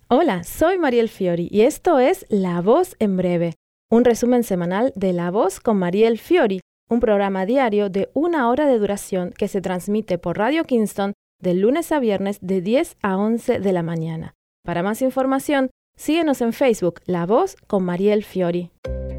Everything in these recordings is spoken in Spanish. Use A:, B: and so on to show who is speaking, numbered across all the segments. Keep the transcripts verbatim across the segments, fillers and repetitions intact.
A: Hola, soy Mariel Fiori y esto es La Voz en Breve, un resumen semanal de La Voz con Mariel Fiori, un programa diario de una hora de duración que se transmite por Radio Kingston de lunes a viernes de diez a once de la mañana. Para más información, síguenos en Facebook, La Voz con Mariel Fiori.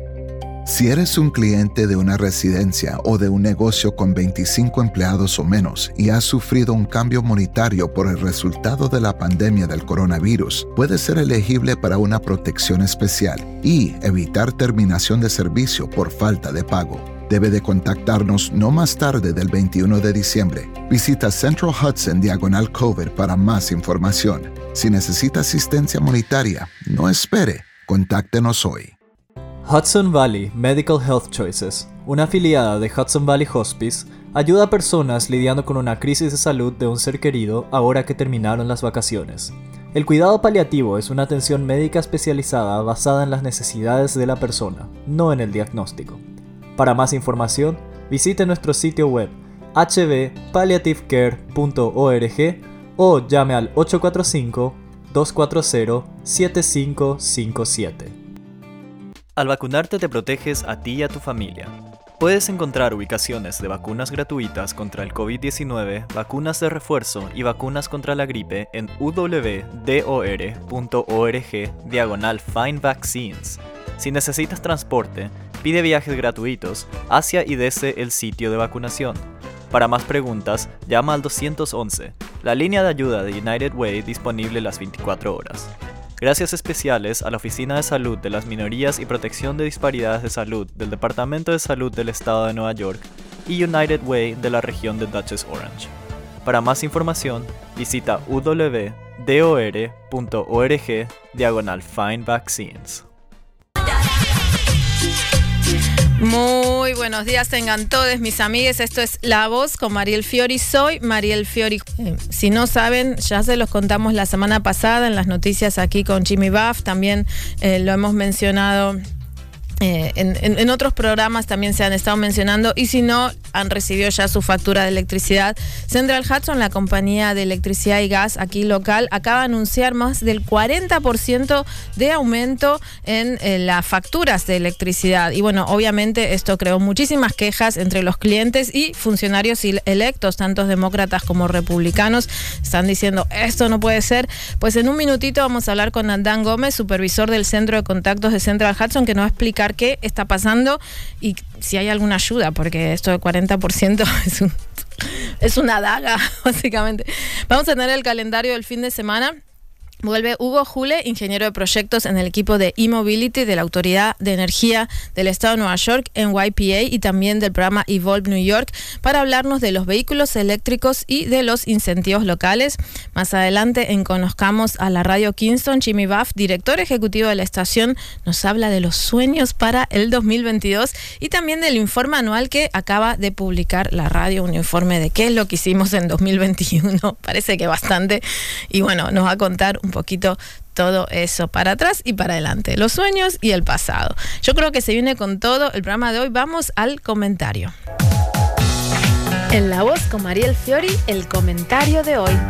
B: Si eres un cliente de una residencia o de un negocio con veinticinco empleados o menos y has sufrido un cambio monetario por el resultado de la pandemia del coronavirus, puedes ser elegible para una protección especial y evitar terminación de servicio por falta de pago. Debe de contactarnos no más tarde del veintiuno de diciembre. Visita Central Hudson Diagonal COVID para más información. Si necesita asistencia monetaria, no espere. Contáctenos hoy.
C: Hudson Valley Medical Health Choices, una afiliada de Hudson Valley Hospice, ayuda a personas lidiando con una crisis de salud de un ser querido ahora que terminaron las vacaciones. El cuidado paliativo es una atención médica especializada basada en las necesidades de la persona, no en el diagnóstico. Para más información, visite nuestro sitio web h b palliative care punto org o llame al ocho cuatro cinco, dos cuatro cero, siete cinco cinco siete. Al vacunarte te proteges a ti y a tu familia. Puedes encontrar ubicaciones de vacunas gratuitas contra el covid diecinueve, vacunas de refuerzo y vacunas contra la gripe en w d o r punto org diagonal find vaccines. Si necesitas transporte, pide viajes gratuitos hacia y desde el sitio de vacunación. Para más preguntas, llama al dos once, la línea de ayuda de United Way disponible las veinticuatro horas. Gracias especiales a la Oficina de Salud de las Minorías y Protección de Disparidades de Salud del Departamento de Salud del Estado de Nueva York y United Way de la región de Dutchess Orange. Para más información, visita w d o r punto org diagonal find vaccines.
A: Muy buenos días tengan todos mis amigues, esto es La Voz con Mariel Fiori, soy Mariel Fiori. Eh, si no saben, ya se los contamos la semana pasada en las noticias aquí con Jimmy Buff, también eh, lo hemos mencionado eh, en, en, en otros programas, también se han estado mencionando, y si no, han recibido ya su factura de electricidad. Central Hudson, la compañía de electricidad y gas aquí local, acaba de anunciar más del cuarenta por ciento de aumento en eh, las facturas de electricidad. Y bueno, obviamente esto creó muchísimas quejas entre los clientes y funcionarios electos, tanto demócratas como republicanos. Están diciendo, esto no puede ser. Pues en un minutito vamos a hablar con Adán Gómez, supervisor del Centro de Contactos de Central Hudson, que nos va a explicar qué está pasando y si hay alguna ayuda, porque esto de cuarenta por ciento es, un, es una daga, básicamente. Vamos a tener el calendario del fin de semana. Vuelve Hugo Jule, ingeniero de proyectos en el equipo de e-mobility de la Autoridad de Energía del Estado de Nueva York, N Y P A, y también del programa Evolve New York, para hablarnos de los vehículos eléctricos y de los incentivos locales. Más adelante, en Conozcamos a la Radio Kingston, Jimmy Buff, director ejecutivo de la estación, nos habla de los sueños para el dos mil veintidós y también del informe anual que acaba de publicar la radio, un informe de qué es lo que hicimos en dos mil veintiuno. Parece que bastante. Y bueno, nos va a contar un un poquito todo eso para atrás y para adelante, los sueños y el pasado. Yo creo que se viene con todo el programa de hoy. Vamos al comentario. En La Voz con Mariel Fiori, el comentario de hoy.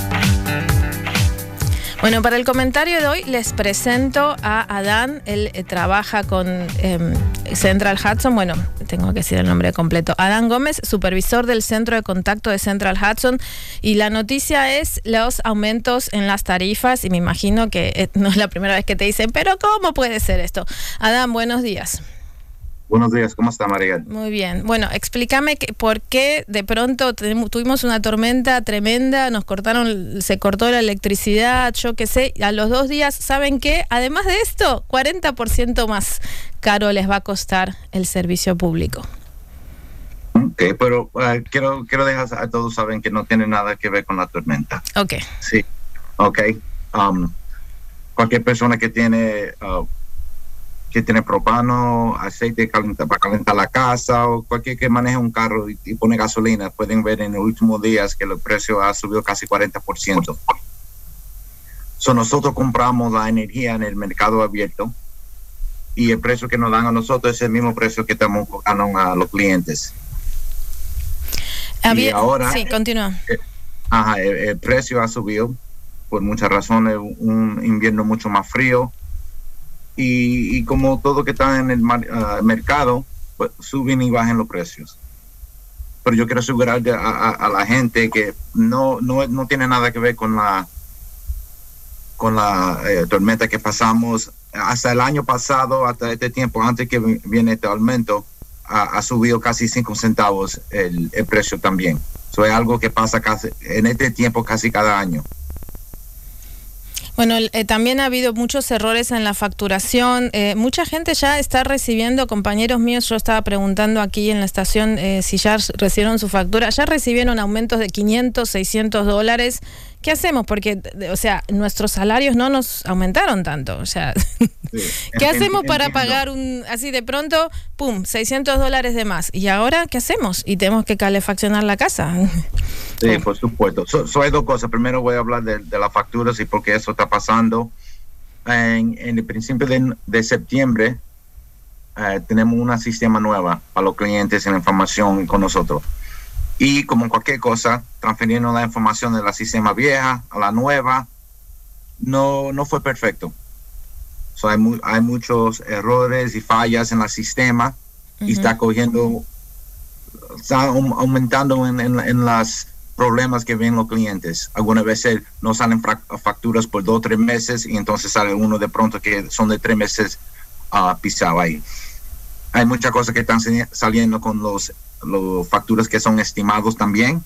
A: Bueno, para el comentario de hoy les presento a Adán. Él eh, trabaja con eh, Central Hudson. Bueno, tengo que decir el nombre completo. Adán Gómez, supervisor del Centro de Contacto de Central Hudson. Y la noticia es los aumentos en las tarifas. Y me imagino que eh, no es la primera vez que te dicen, pero ¿cómo puede ser esto? Adán, buenos días.
D: Buenos días, ¿cómo está, María?
A: Muy bien. Bueno, explícame que, por qué de pronto tuvimos una tormenta tremenda, nos cortaron, se cortó la electricidad, yo qué sé, a los dos días, ¿saben qué? Además de esto, cuarenta por ciento más caro les va a costar el servicio público.
D: Ok, pero uh, quiero, quiero dejar a todos saben que no tiene nada que ver con la tormenta.
A: Ok.
D: Sí, ok. Um, cualquier persona que tiene... Uh, que tiene propano, aceite calienta, para calentar la casa, o cualquier que maneje un carro y, y pone gasolina, pueden ver en los últimos días que el precio ha subido casi cuarenta por ciento. So, nosotros compramos la energía en el mercado abierto y el precio que nos dan a nosotros es el mismo precio que estamos cobrando a los clientes.
A: Había,
D: y ahora,
A: sí, continúa.
D: Eh, ajá, el, el precio ha subido por muchas razones, un invierno mucho más frío. Y, y como todo que está en el mar, uh, mercado, pues suben y bajan los precios. Pero yo quiero asegurar a, a, a la gente que no, no, no tiene nada que ver con la, con la eh, tormenta que pasamos. Hasta el año pasado, hasta este tiempo, antes que viene este aumento, ha, ha subido casi cinco centavos el, el precio también. Eso es algo que pasa casi, en este tiempo casi cada año.
A: Bueno, eh, también ha habido muchos errores en la facturación. Eh, mucha gente ya está recibiendo, compañeros míos, yo estaba preguntando aquí en la estación eh, si ya recibieron su factura, ya recibieron aumentos de quinientos, seiscientos dólares. ¿Qué hacemos? Porque, o sea, nuestros salarios no nos aumentaron tanto. O sea, sí, ¿qué hacemos para pagar un, así de pronto, pum, seiscientos dólares de más? ¿Y ahora qué hacemos? Y tenemos que calefaccionar la casa.
D: Sí, por supuesto. So, so hay dos cosas. Primero voy a hablar de, de las facturas y por qué eso está pasando. En, en el principio de, de septiembre eh, tenemos un sistema nuevo para los clientes en la información con nosotros. Y como cualquier cosa, transfiriendo la información de la sistema vieja a la nueva, no, no fue perfecto. So hay, mu- hay muchos errores y fallas en el sistema uh-huh. y está cogiendo, está aumentando en, en, en los problemas que ven los clientes. Algunas veces no salen fra- facturas por dos o tres meses y entonces sale uno de pronto que son de tres meses uh, pisado ahí. Hay muchas cosas que están saliendo con los las facturas que son estimados también.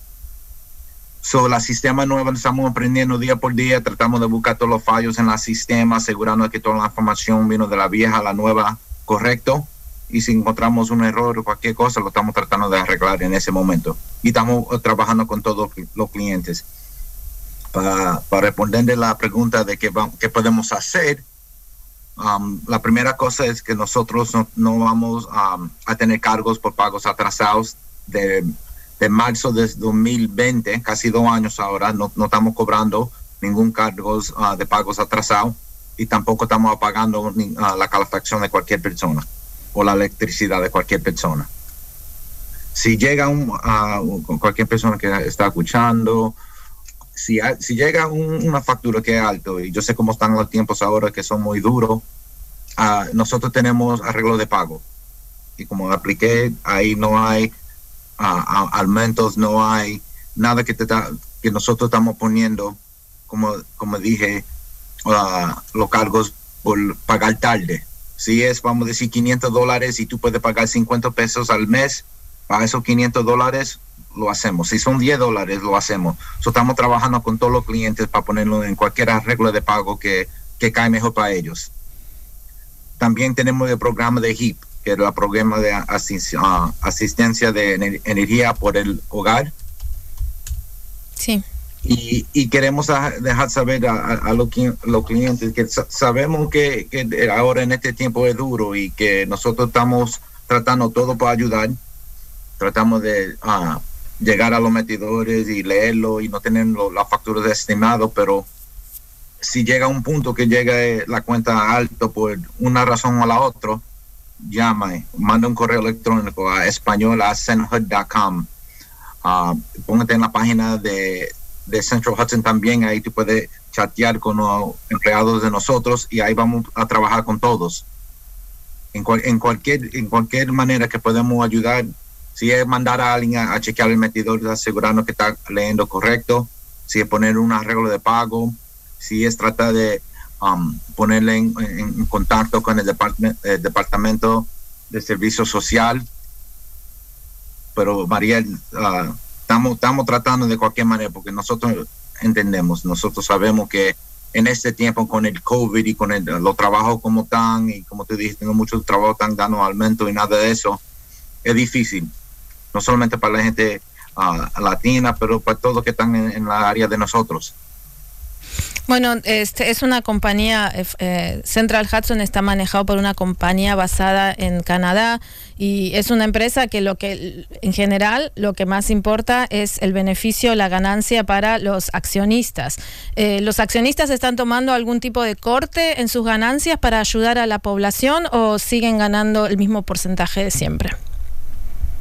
D: So, la sistema nueva estamos aprendiendo día por día, tratamos de buscar todos los fallos en el sistema, asegurando que toda la información vino de la vieja a la nueva correcto, y si encontramos un error o cualquier cosa, lo estamos tratando de arreglar en ese momento. Y estamos trabajando con todos los clientes. Para, para responderle la pregunta de qué, va, qué podemos hacer, Um, la primera cosa es que nosotros no, no vamos um, a tener cargos por pagos atrasados de, de marzo de dos mil veinte, casi dos años ahora, no, no estamos cobrando ningún cargo uh, de pagos atrasados y tampoco estamos pagando ni, uh, la calefacción de cualquier persona o la electricidad de cualquier persona. Si llega un, uh, cualquier persona que está escuchando, Si, si llega un, una factura que es alto, y yo sé cómo están los tiempos ahora que son muy duros, uh, nosotros tenemos arreglo de pago. Y como apliqué, ahí no hay uh, aumentos, no hay nada que, te da, que nosotros estamos poniendo, como, como dije, uh, los cargos por pagar tarde. Si es, vamos a decir, quinientos dólares y tú puedes pagar cincuenta pesos al mes, para esos quinientos dólares, lo hacemos. Si son diez dólares, lo hacemos. So, estamos trabajando con todos los clientes para ponerlo en cualquier arreglo de pago que, que cae mejor para ellos. También tenemos el programa de H E A P, que es el programa de asist, uh, asistencia de ener- energía por el hogar.
A: Sí.
D: Y, y queremos a, dejar saber a, a, a los, los clientes que sa- sabemos que, que ahora en este tiempo es duro y que nosotros estamos tratando todo para ayudar. Tratamos de uh, llegar a los metidores y leerlo y no tener lo, la factura de estimado, pero si llega un punto que llega la cuenta alto por una razón o la otra, llama, manda un correo electrónico a español a senhud punto com. Uh, póngate en la página de, de Central Hudson también, ahí tú puedes chatear con los empleados de nosotros y ahí vamos a trabajar con todos. En, cual, en, cualquier, en cualquier manera que podemos ayudar. Si es mandar a alguien a, a chequear el metidor, asegurarnos que está leyendo correcto. Si es poner un arreglo de pago. Si es tratar de um, ponerle en, en, en contacto con el, depart- el Departamento de Servicio Social. Pero, María, uh, estamos, estamos tratando de cualquier manera porque nosotros entendemos, nosotros sabemos que en este tiempo con el COVID y con el, los trabajos como están, y como te dijiste, no muchos trabajos están dando aumento y nada de eso, es difícil. No solamente para la gente uh, latina, pero para todos que están en, en la área de nosotros.
A: Bueno, este es una compañía, eh, Central Hudson está manejado por una compañía basada en Canadá y es una empresa que lo que en general lo que más importa es el beneficio, la ganancia para los accionistas. Eh, ¿Los accionistas están tomando algún tipo de corte en sus ganancias para ayudar a la población o siguen ganando el mismo porcentaje de siempre?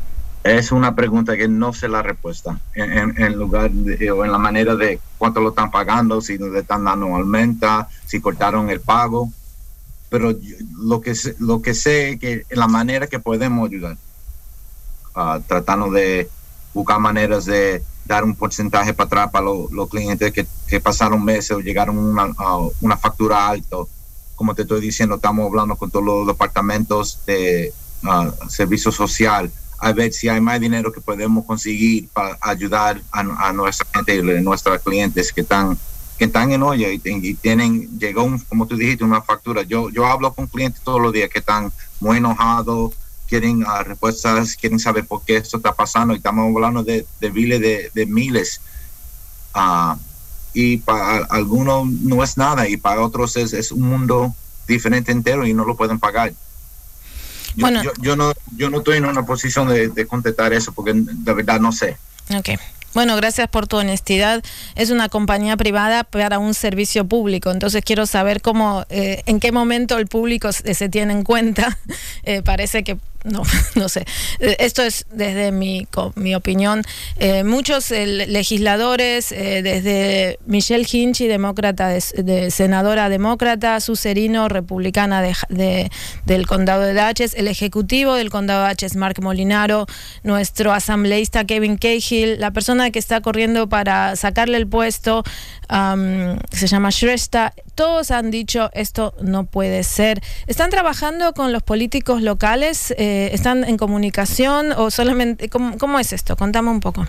D: Es una pregunta que no sé la respuesta en, en, en lugar de, o en la manera de cuánto lo están pagando, si le están dando aumenta, si cortaron el pago. Pero yo, lo que lo que sé es que la manera que podemos ayudar, uh, tratando de buscar maneras de dar un porcentaje para atrás para los lo clientes que, que pasaron meses o llegaron a una, uh, una factura alta. Como te estoy diciendo, estamos hablando con todos los departamentos de uh, servicio social a ver si hay más dinero que podemos conseguir para ayudar a, a nuestra gente y a nuestros clientes que están que están en olla y, y tienen, llegó un, como tú dijiste, una factura. Yo yo hablo con clientes todos los días que están muy enojados, quieren uh, respuestas, quieren saber por qué esto está pasando, y estamos hablando de, de miles de, de miles. Uh, y para algunos no es nada, y para otros es, es un mundo diferente entero y no lo pueden pagar. Yo, bueno, yo, yo, no, yo no estoy en una posición de, de contestar eso porque de verdad no sé.
A: Okay. Bueno, gracias por tu honestidad. Es una compañía privada para un servicio público, entonces quiero saber cómo, eh, en qué momento el público se, se tiene en cuenta. Eh, parece que no, no sé. Esto es desde mi, mi opinión. Eh, muchos eh, legisladores, eh, desde Michelle Hinchey, demócrata, de, de senadora demócrata, Sue Serino, republicana de, de, del condado de Dutchess, el ejecutivo del condado de Dutchess, Mark Molinaro, nuestro asambleísta Kevin Cahill, la persona que está corriendo para sacarle el puesto, um, se llama Shrestha. Todos han dicho esto no puede ser. ¿Están trabajando con los políticos locales? Eh, ¿Están en comunicación o solamente cómo, cómo es esto? Contame un poco.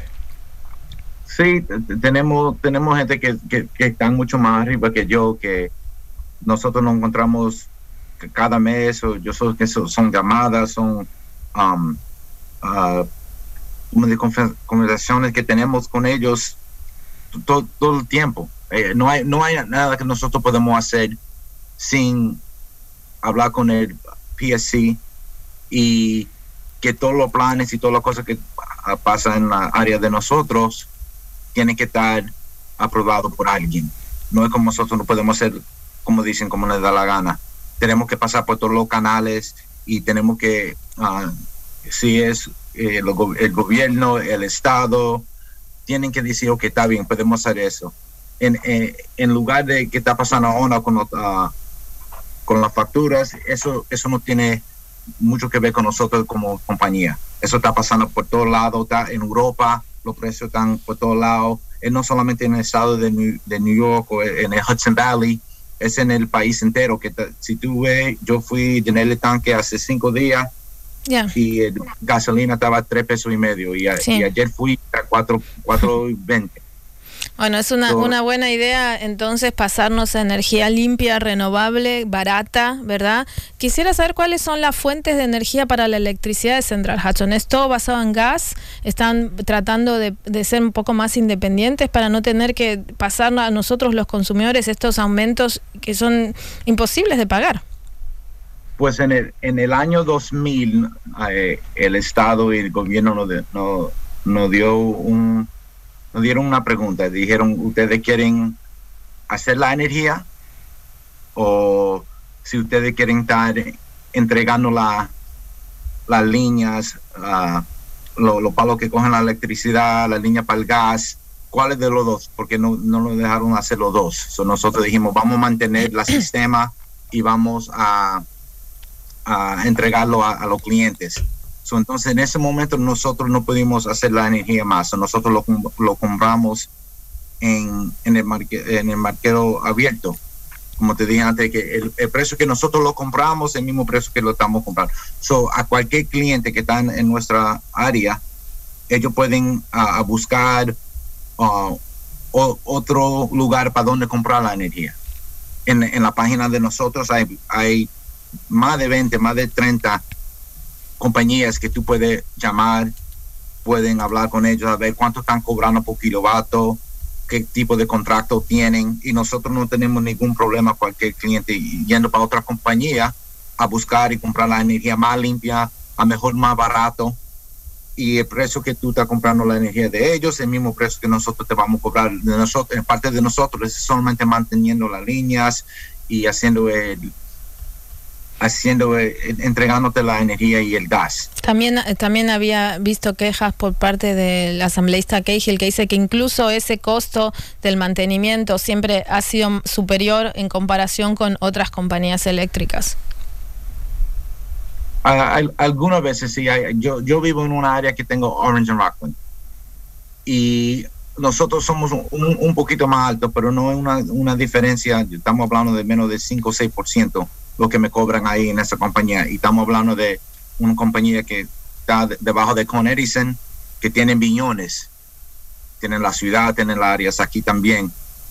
D: Sí, tenemos tenemos gente que, que, que están mucho más arriba que yo, que nosotros nos encontramos cada mes, o yo sé que son, son llamadas, son um, uh, de conversaciones que tenemos con ellos todo, todo el tiempo. Eh, no hay no hay nada que nosotros podemos hacer sin hablar con el P S C y que todos los planes y todas las cosas que pasan en la área de nosotros tienen que estar aprobados por alguien. No es como nosotros no podemos hacer como dicen, como les da la gana. Tenemos que pasar por todos los canales y tenemos que, uh, si es eh, lo, el gobierno, el Estado, tienen que decir, ok, está bien, podemos hacer eso. En, en, en lugar de que está pasando ahora con, uh, con las facturas, eso, eso no tiene mucho que ver con nosotros como compañía. Eso está pasando por todos lados, está en Europa, los precios están por todos lados. Es no solamente en el estado de New, de New York o en el Hudson Valley, es en el país entero. Que t- si tú ves, yo fui llené el tanque hace cinco días yeah. y el gasolina estaba a tres pesos y medio y, a, sí. y ayer fui a cuatro, cuatro veinte.
A: Bueno, es una, una buena idea entonces pasarnos a energía limpia, renovable, barata, ¿verdad? Quisiera saber cuáles son las fuentes de energía para la electricidad de Central Hudson. ¿Es todo basado en gas? ¿Están tratando de, de ser un poco más independientes para no tener que pasar a nosotros los consumidores estos aumentos que son imposibles de pagar?
D: Pues en el, en el año dos mil eh, el Estado y el gobierno nos no, no dio un... nos dieron una pregunta, dijeron, ¿ustedes quieren hacer la energía? O si ustedes quieren estar entregando la, las líneas, uh, los lo palos que cogen la electricidad, la línea para el gas, ¿cuáles de los dos? Porque no, no lo dejaron hacer los dos. So nosotros dijimos, vamos a mantener el sistema y vamos a, a entregarlo a, a los clientes. So, entonces, en ese momento nosotros no pudimos hacer la energía más. So, nosotros lo, lo compramos en, en, el marque, en el mercado abierto. Como te dije antes, que el, el precio que nosotros lo compramos es el mismo precio que lo estamos comprando. So, a cualquier cliente que está en, en nuestra área, ellos pueden uh, buscar uh, o, otro lugar para donde comprar la energía. En, en la página de nosotros hay, hay más de veinte, más de treinta compañías que tú puedes llamar, pueden hablar con ellos, a ver cuánto están cobrando por kilovatio, qué tipo de contrato tienen, y nosotros no tenemos ningún problema cualquier cliente yendo para otra compañía a buscar y comprar la energía más limpia, a mejor más barato, y el precio que tú estás comprando la energía de ellos, el mismo precio que nosotros te vamos a cobrar de nosotros, en parte de nosotros, es solamente manteniendo las líneas y haciendo el haciendo, eh, entregándote la energía y el gas.
A: También, también había visto quejas por parte del asambleísta Cahill, que dice que incluso ese costo del mantenimiento siempre ha sido superior en comparación con otras compañías eléctricas.
D: Uh, algunas veces sí. Hay, yo, yo vivo en una área que tengo Orange and Rockland. Y nosotros somos un, un poquito más altos, pero no es una, una diferencia. Estamos hablando de menos de cinco o seis por ciento lo que me cobran ahí en esa compañía. Y estamos hablando de una compañía que está de, debajo de Con Edison, que tienen billones. Tienen la ciudad, tienen las áreas aquí también.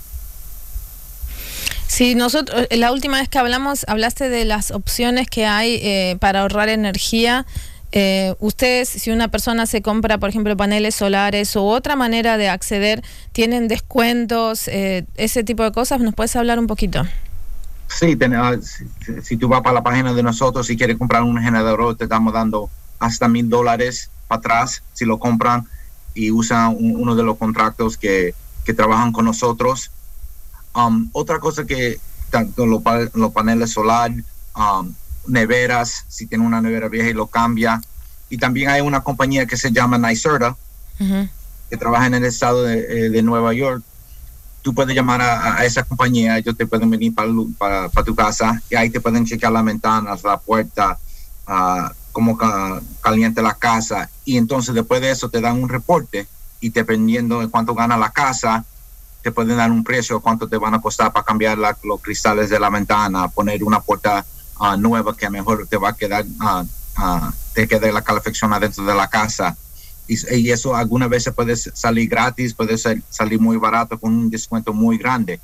A: Sí, nosotros, la última vez que hablamos, hablaste de las opciones que hay eh, para ahorrar energía. Eh, ustedes, si una persona se compra, por ejemplo, paneles solares u otra manera de acceder, ¿tienen descuentos, eh, ese tipo de cosas? ¿Nos puedes hablar un poquito?
D: Sí, ten, uh, si, si tú vas para la página de nosotros, si quieres comprar un generador, te estamos dando hasta mil dólares para atrás si lo compran y usan un, uno de los contratos que, que trabajan con nosotros. Um, otra cosa que tanto los, los paneles solares, um, neveras, si tiene una nevera vieja y lo cambia. Y también hay una compañía que se llama NYSERDA, uh-huh. que trabaja en el estado de, de Nueva York. Tú puedes llamar a, a esa compañía, ellos te pueden venir para pa, pa tu casa y ahí te pueden checar las ventanas, la puerta, uh, cómo ca, caliente la casa. Y entonces después de eso te dan un reporte y dependiendo de cuánto gana la casa, te pueden dar un precio, cuánto te van a costar para cambiar la, los cristales de la ventana, poner una puerta uh, nueva que mejor te va a quedar, uh, uh, te quede la calefacción adentro de la casa. Y, y eso algunas veces puede salir gratis, puede ser, salir muy barato con un descuento muy grande.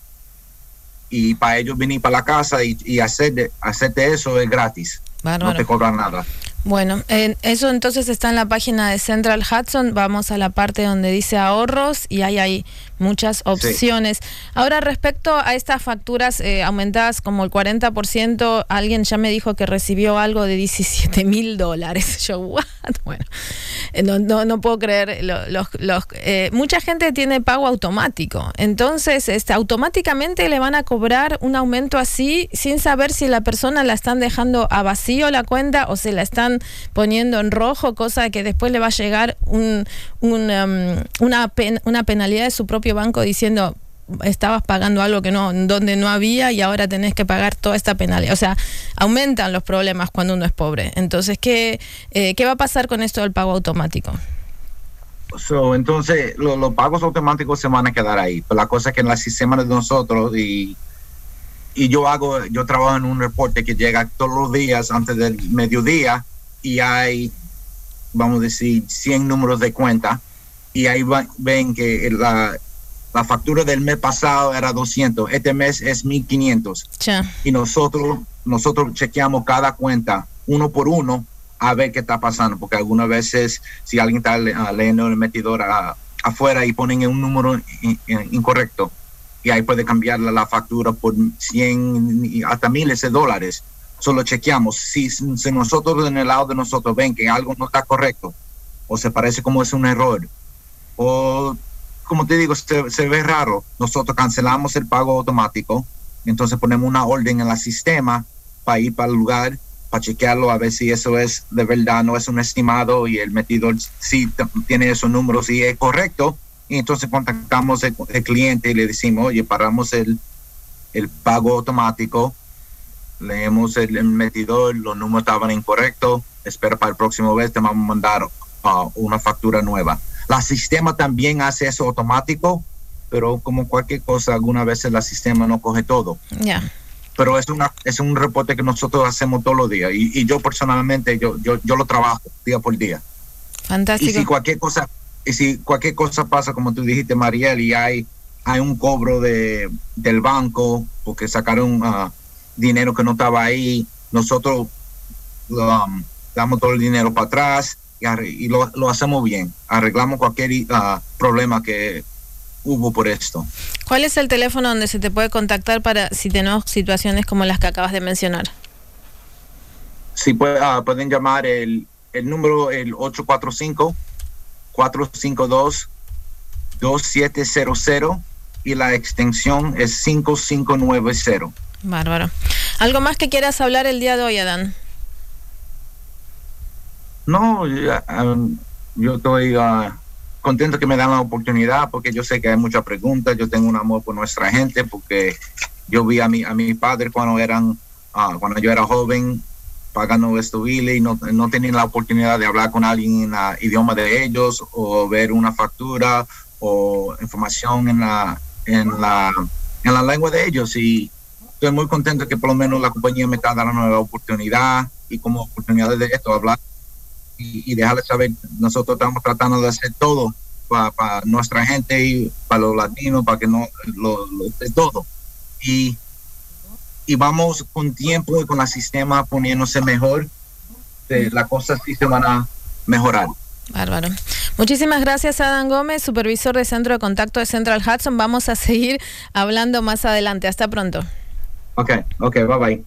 D: Y para ellos venir para la casa y, y hacer de, hacerte eso es gratis. Bárbaro. No te cobran nada.
A: Bueno, eh, eso entonces está en la página de Central Hudson. Vamos a la parte donde dice ahorros y hay ahí muchas opciones. Sí. Ahora, respecto a estas facturas eh, aumentadas como el cuarenta por ciento, alguien ya me dijo que recibió algo de diecisiete mil dólares. Yo, ¿what? Bueno, no, no, no puedo creer. Los, los, los, eh, mucha gente tiene pago automático. Entonces, este, automáticamente le van a cobrar un aumento así sin saber si la persona la están dejando a vacío la cuenta o se la están poniendo en rojo, cosa que después le va a llegar un, un, um, una, pen, una penalidad de su propio banco diciendo estabas pagando algo que no, donde no había y ahora tenés que pagar toda esta penalidad. O sea, aumentan los problemas cuando uno es pobre. Entonces, ¿qué, eh, ¿qué va a pasar con esto del pago automático?
D: So, entonces, lo, los pagos automáticos se van a quedar ahí. Pero la cosa es que en el sistema de nosotros y y yo hago, yo trabajo en un reporte que llega todos los días antes del mediodía y hay, vamos a decir, cien números de cuenta y ahí va, ven que la, la factura del mes pasado era doscientos, este mes es mil quinientos. Yeah. Y nosotros, nosotros chequeamos cada cuenta uno por uno a ver qué está pasando, porque algunas veces si alguien está uh, leyendo el metidor a, afuera y ponen un número in, in, incorrecto, y ahí puede cambiar la, la factura por cien hasta miles de dólares. Solo chequeamos. Si, si nosotros en el lado de nosotros ven que algo no está correcto, o se parece como es un error, o como te digo, se, se ve raro, nosotros cancelamos el pago automático, entonces ponemos una orden en el sistema para ir para el lugar, para chequearlo, a ver si eso es de verdad, no es un estimado, y el metidor sí tiene esos números y es correcto. Y entonces contactamos el, el cliente y le decimos, oye, paramos el, el pago automático, leemos el, el metidor, los números estaban incorrectos, espera para el próximo vez, te vamos a mandar uh, una factura nueva. La sistema también hace eso automático, pero como cualquier cosa, algunas veces el sistema no coge todo.
A: Yeah.
D: Pero es, una, es un reporte que nosotros hacemos todos los días y, y yo personalmente, yo, yo, yo lo trabajo día por día.
A: Fantástico.
D: Y si cualquier cosa... Y si cualquier cosa pasa, como tú dijiste, Mariel, y hay, hay un cobro de, del banco porque sacaron uh, dinero que no estaba ahí, nosotros um, damos todo el dinero para atrás y, y lo, lo hacemos bien. Arreglamos cualquier uh, problema que hubo por esto.
A: ¿Cuál es el teléfono donde se te puede contactar para si tenemos situaciones como las que acabas de mencionar?
D: Sí, puede, uh, pueden llamar el, el número, el ocho cuatro cinco, cuatro cinco dos, dos siete cero cero y la extensión es cinco cinco nueve cero.
A: Bárbaro. ¿Algo más que quieras hablar el día de hoy, Adán?
D: No, ya, um, yo estoy uh, contento que me dan la oportunidad, porque yo sé que hay muchas preguntas. Yo tengo un amor por nuestra gente, porque yo vi a mi, a mi padre cuando eran uh, cuando yo era joven pagando estos biles y no, no tenían la oportunidad de hablar con alguien en el idioma de ellos, o ver una factura o información en la en la en la lengua de ellos. Y estoy muy contento que por lo menos la compañía me está dando la oportunidad, y como oportunidad de esto hablar y, y dejarles saber, nosotros estamos tratando de hacer todo para pa nuestra gente y para los latinos, para que no lo, lo de todo. Y, y vamos con tiempo y con el sistema poniéndose mejor, de, las cosas sí se van a mejorar.
A: Bárbaro. Muchísimas gracias, Adán Gómez, supervisor de Centro de Contacto de Central Hudson. Vamos a seguir hablando más adelante. Hasta pronto.
D: Ok, ok, bye bye.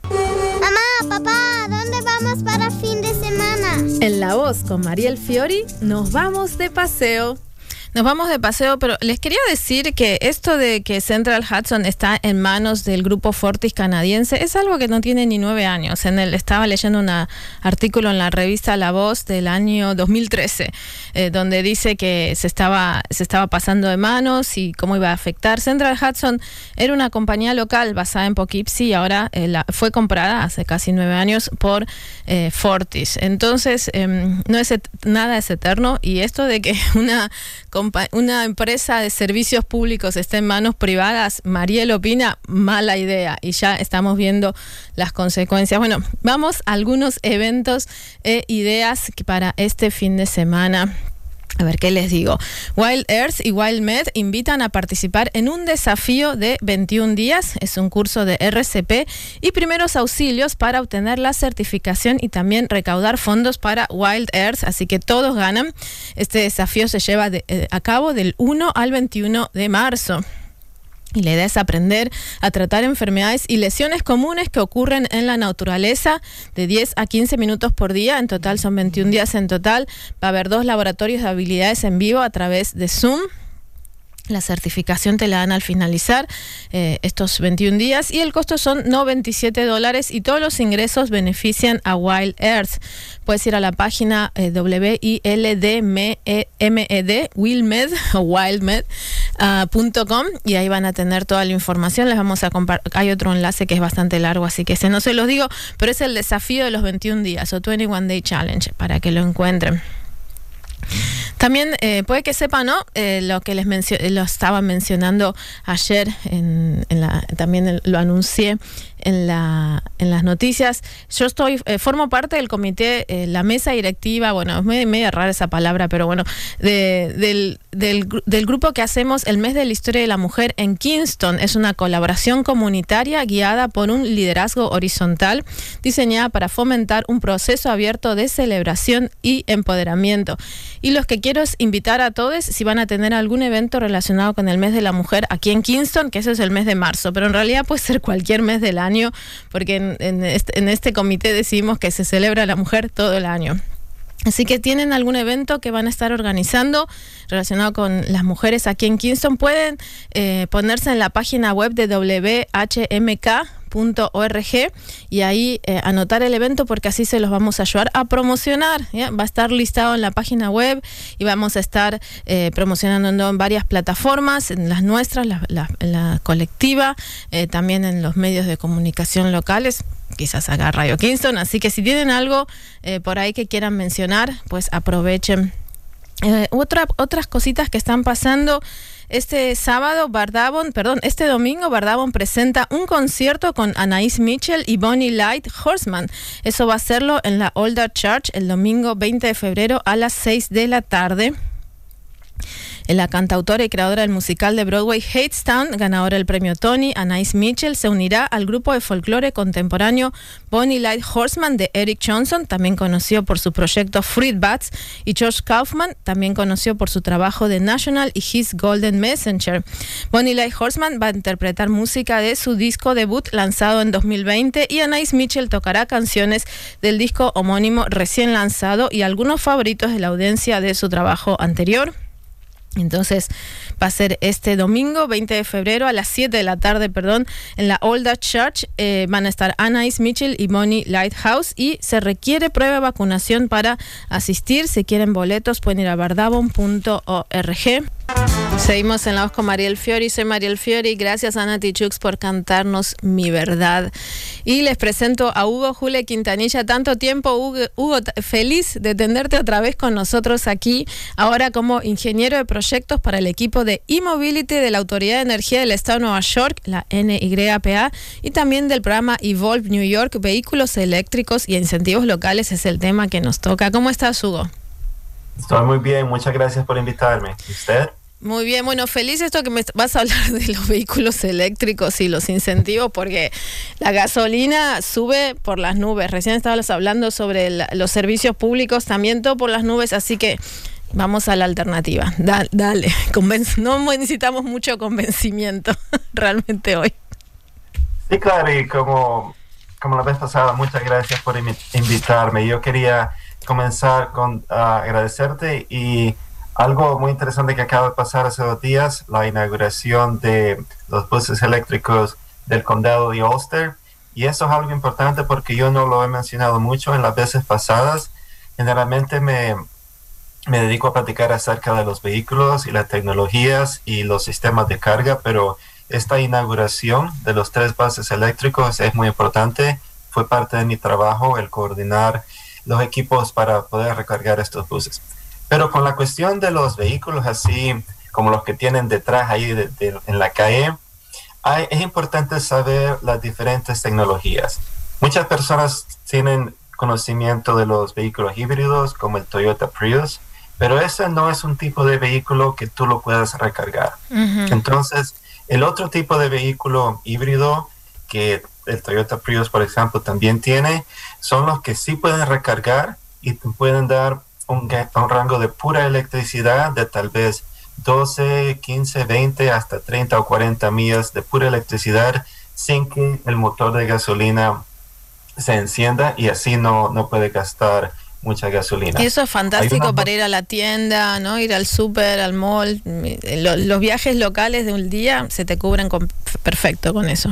E: Mamá, papá, ¿dónde vamos para fin de semana?
A: En La Voz con Mariel Fiori nos vamos de paseo. Nos vamos de paseo, pero les quería decir que esto de que Central Hudson está en manos del grupo Fortis canadiense es algo que no tiene ni nueve años. En el, estaba leyendo un artículo en la revista La Voz del año dos mil trece, eh, donde dice que se estaba, se estaba pasando de manos y cómo iba a afectar. Central Hudson era una compañía local basada en Poughkeepsie y ahora eh, la, fue comprada hace casi nueve años por eh, Fortis. Entonces, eh, no es et- nada es eterno, y esto de que una una empresa de servicios públicos está en manos privadas, Mariel opina, mala idea, y ya estamos viendo las consecuencias. Bueno, vamos a algunos eventos e ideas para este fin de semana. A ver, ¿qué les digo? Wild Earth y Wild Med invitan a participar en un desafío de veintiún días. Es un curso de R C P y primeros auxilios para obtener la certificación y también recaudar fondos para Wild Earth, así que todos ganan. Este desafío se lleva de, eh, a cabo del uno al veintiuno de marzo. Y la idea es aprender a tratar enfermedades y lesiones comunes que ocurren en la naturaleza de diez a quince minutos por día. En total son veintiún días en total. Va a haber dos laboratorios de habilidades en vivo a través de Zoom. La certificación te la dan al finalizar eh, estos veintiún días, y el costo son noventa y siete dólares, y todos los ingresos benefician a Wild Earth. Puedes ir a la página eh, W I L D M E D, Wildmed o wildmed punto com, uh, y ahí van a tener toda la información. Les vamos a compartir. Hay otro enlace que es bastante largo, así que ese no se los digo, pero es el desafío de los veintiún días o veintiuno Day Challenge para que lo encuentren. También eh, puede que sepan, ¿no? Eh, lo que les mencio- lo estaba mencionando ayer, en, en la, también el, lo anuncié en, la, en las noticias. Yo estoy, eh, formo parte del comité, eh, la mesa directiva, bueno, es medio, medio rara esa palabra, pero bueno, de, del, del, del grupo que hacemos el mes de la historia de la mujer en Kingston. Es una colaboración comunitaria guiada por un liderazgo horizontal, diseñada para fomentar un proceso abierto de celebración y empoderamiento. Y los que quiero es invitar a todos si van a tener algún evento relacionado con el mes de la mujer aquí en Kingston, que eso es el mes de marzo, pero en realidad puede ser cualquier mes del año, porque en, en, este, en este comité decidimos que se celebra la mujer todo el año. Así que tienen algún evento que van a estar organizando relacionado con las mujeres aquí en Kingston, pueden eh, ponerse en la página web de w h m k punto org y ahí eh, anotar el evento, porque así se los vamos a ayudar a promocionar, ¿ya? Va a estar listado en la página web y vamos a estar eh, promocionando en varias plataformas, en las nuestras, la, la, la colectiva, eh, también en los medios de comunicación locales, quizás acá Radio Kingston. Así que si tienen algo eh, por ahí que quieran mencionar, pues aprovechen. Eh, otra, otras cositas que están pasando. Este sábado, Bardavon, perdón, este domingo, Bardavon presenta un concierto con Anais Mitchell y Bonnie Light Horseman. Eso va a hacerlo en la Older Church el domingo veinte de febrero a las seis de la tarde. La cantautora y creadora del musical de Broadway Hadestown, ganadora del premio Tony, Anais Mitchell, se unirá al grupo de folclore contemporáneo Bonnie Light Horseman de Eric Johnson, también conocido por su proyecto Fruit Bats, y George Kaufman, también conocido por su trabajo de National y His Golden Messenger. Bonnie Light Horseman va a interpretar música de su disco debut lanzado en dos mil veinte, y Anais Mitchell tocará canciones del disco homónimo recién lanzado y algunos favoritos de la audiencia de su trabajo anterior. Entonces va a ser este domingo veinte de febrero a las siete de la tarde, perdón, en la Old Dutch Church. Eh, van a estar Anais Mitchell y Bonnie Lighthouse y se requiere prueba de vacunación para asistir. Si quieren boletos pueden ir a bardavon punto org. Seguimos en La Voz con Mariel Fiori. Soy Mariel Fiori. Gracias a Nati Chux por cantarnos Mi Verdad. Y les presento a Hugo Jule Quintanilla. Tanto tiempo, Hugo, Hugo, feliz de tenerte otra vez con nosotros aquí, ahora como ingeniero de proyectos para el equipo de e-mobility de la Autoridad de Energía del Estado de Nueva York, la N Y P A, y también del programa Evolve New York, vehículos eléctricos y incentivos locales es el tema que nos toca. ¿Cómo estás, Hugo?
F: Estoy muy bien, muchas gracias por invitarme. ¿Y usted?
A: Muy bien, bueno, feliz esto que me vas a hablar de los vehículos eléctricos y los incentivos, porque la gasolina sube por las nubes. Recién estabas hablando sobre el, los servicios públicos, también todo por las nubes, así que vamos a la alternativa. Da, dale, Conven- no necesitamos mucho convencimiento realmente hoy.
F: Sí, claro, y como, como la vez pasada, muchas gracias por invitarme. Yo quería comenzar con uh, agradecerte y algo muy interesante que acaba de pasar hace dos días, la inauguración de los buses eléctricos del condado de Ulster. Y eso es algo importante porque yo no lo he mencionado mucho en las veces pasadas. Generalmente me, me dedico a platicar acerca de los vehículos y las tecnologías y los sistemas de carga, pero esta inauguración de los tres buses eléctricos es muy importante. Fue parte de mi trabajo el coordinar los equipos para poder recargar estos buses. Pero con la cuestión de los vehículos así como los que tienen detrás ahí de, de, en la calle, hay, es importante saber las diferentes tecnologías. Muchas personas tienen conocimiento de los vehículos híbridos como el Toyota Prius, pero ese no es un tipo de vehículo que tú lo puedas recargar. Uh-huh. Entonces, el otro tipo de vehículo híbrido que el Toyota Prius, por ejemplo, también tiene, son los que sí pueden recargar y te pueden dar Un, un rango de pura electricidad de tal vez doce, quince, veinte, hasta treinta o cuarenta millas de pura electricidad sin que el motor de gasolina se encienda y así no, no puede gastar mucha gasolina.
A: Eso es fantástico para ir a la tienda, ¿no? Ir al súper, al mall. Los, los viajes locales de un día se te cubren con, perfecto con eso.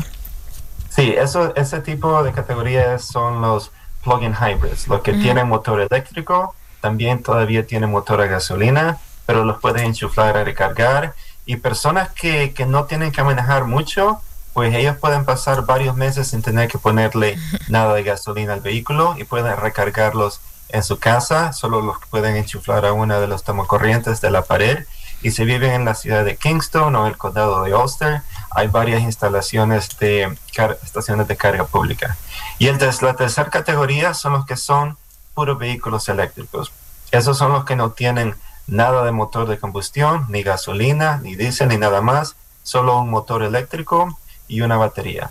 F: Sí, eso, ese tipo de categorías son los plug-in hybrids, los que mm. tienen motor eléctrico. También todavía tiene motor a gasolina, pero los pueden enchufar a recargar. Y personas que, que no tienen que manejar mucho, pues ellos pueden pasar varios meses sin tener que ponerle nada de gasolina al vehículo y pueden recargarlos en su casa. Solo los pueden enchufar a una de los tomacorrientes de la pared. Y si viven en la ciudad de Kingston o el condado de Ulster, hay varias instalaciones de car- estaciones de carga pública. Y entonces la tercera categoría son los que son puros vehículos eléctricos. Esos son los que no tienen nada de motor de combustión, ni gasolina, ni diésel, ni nada más, solo un motor eléctrico y una batería.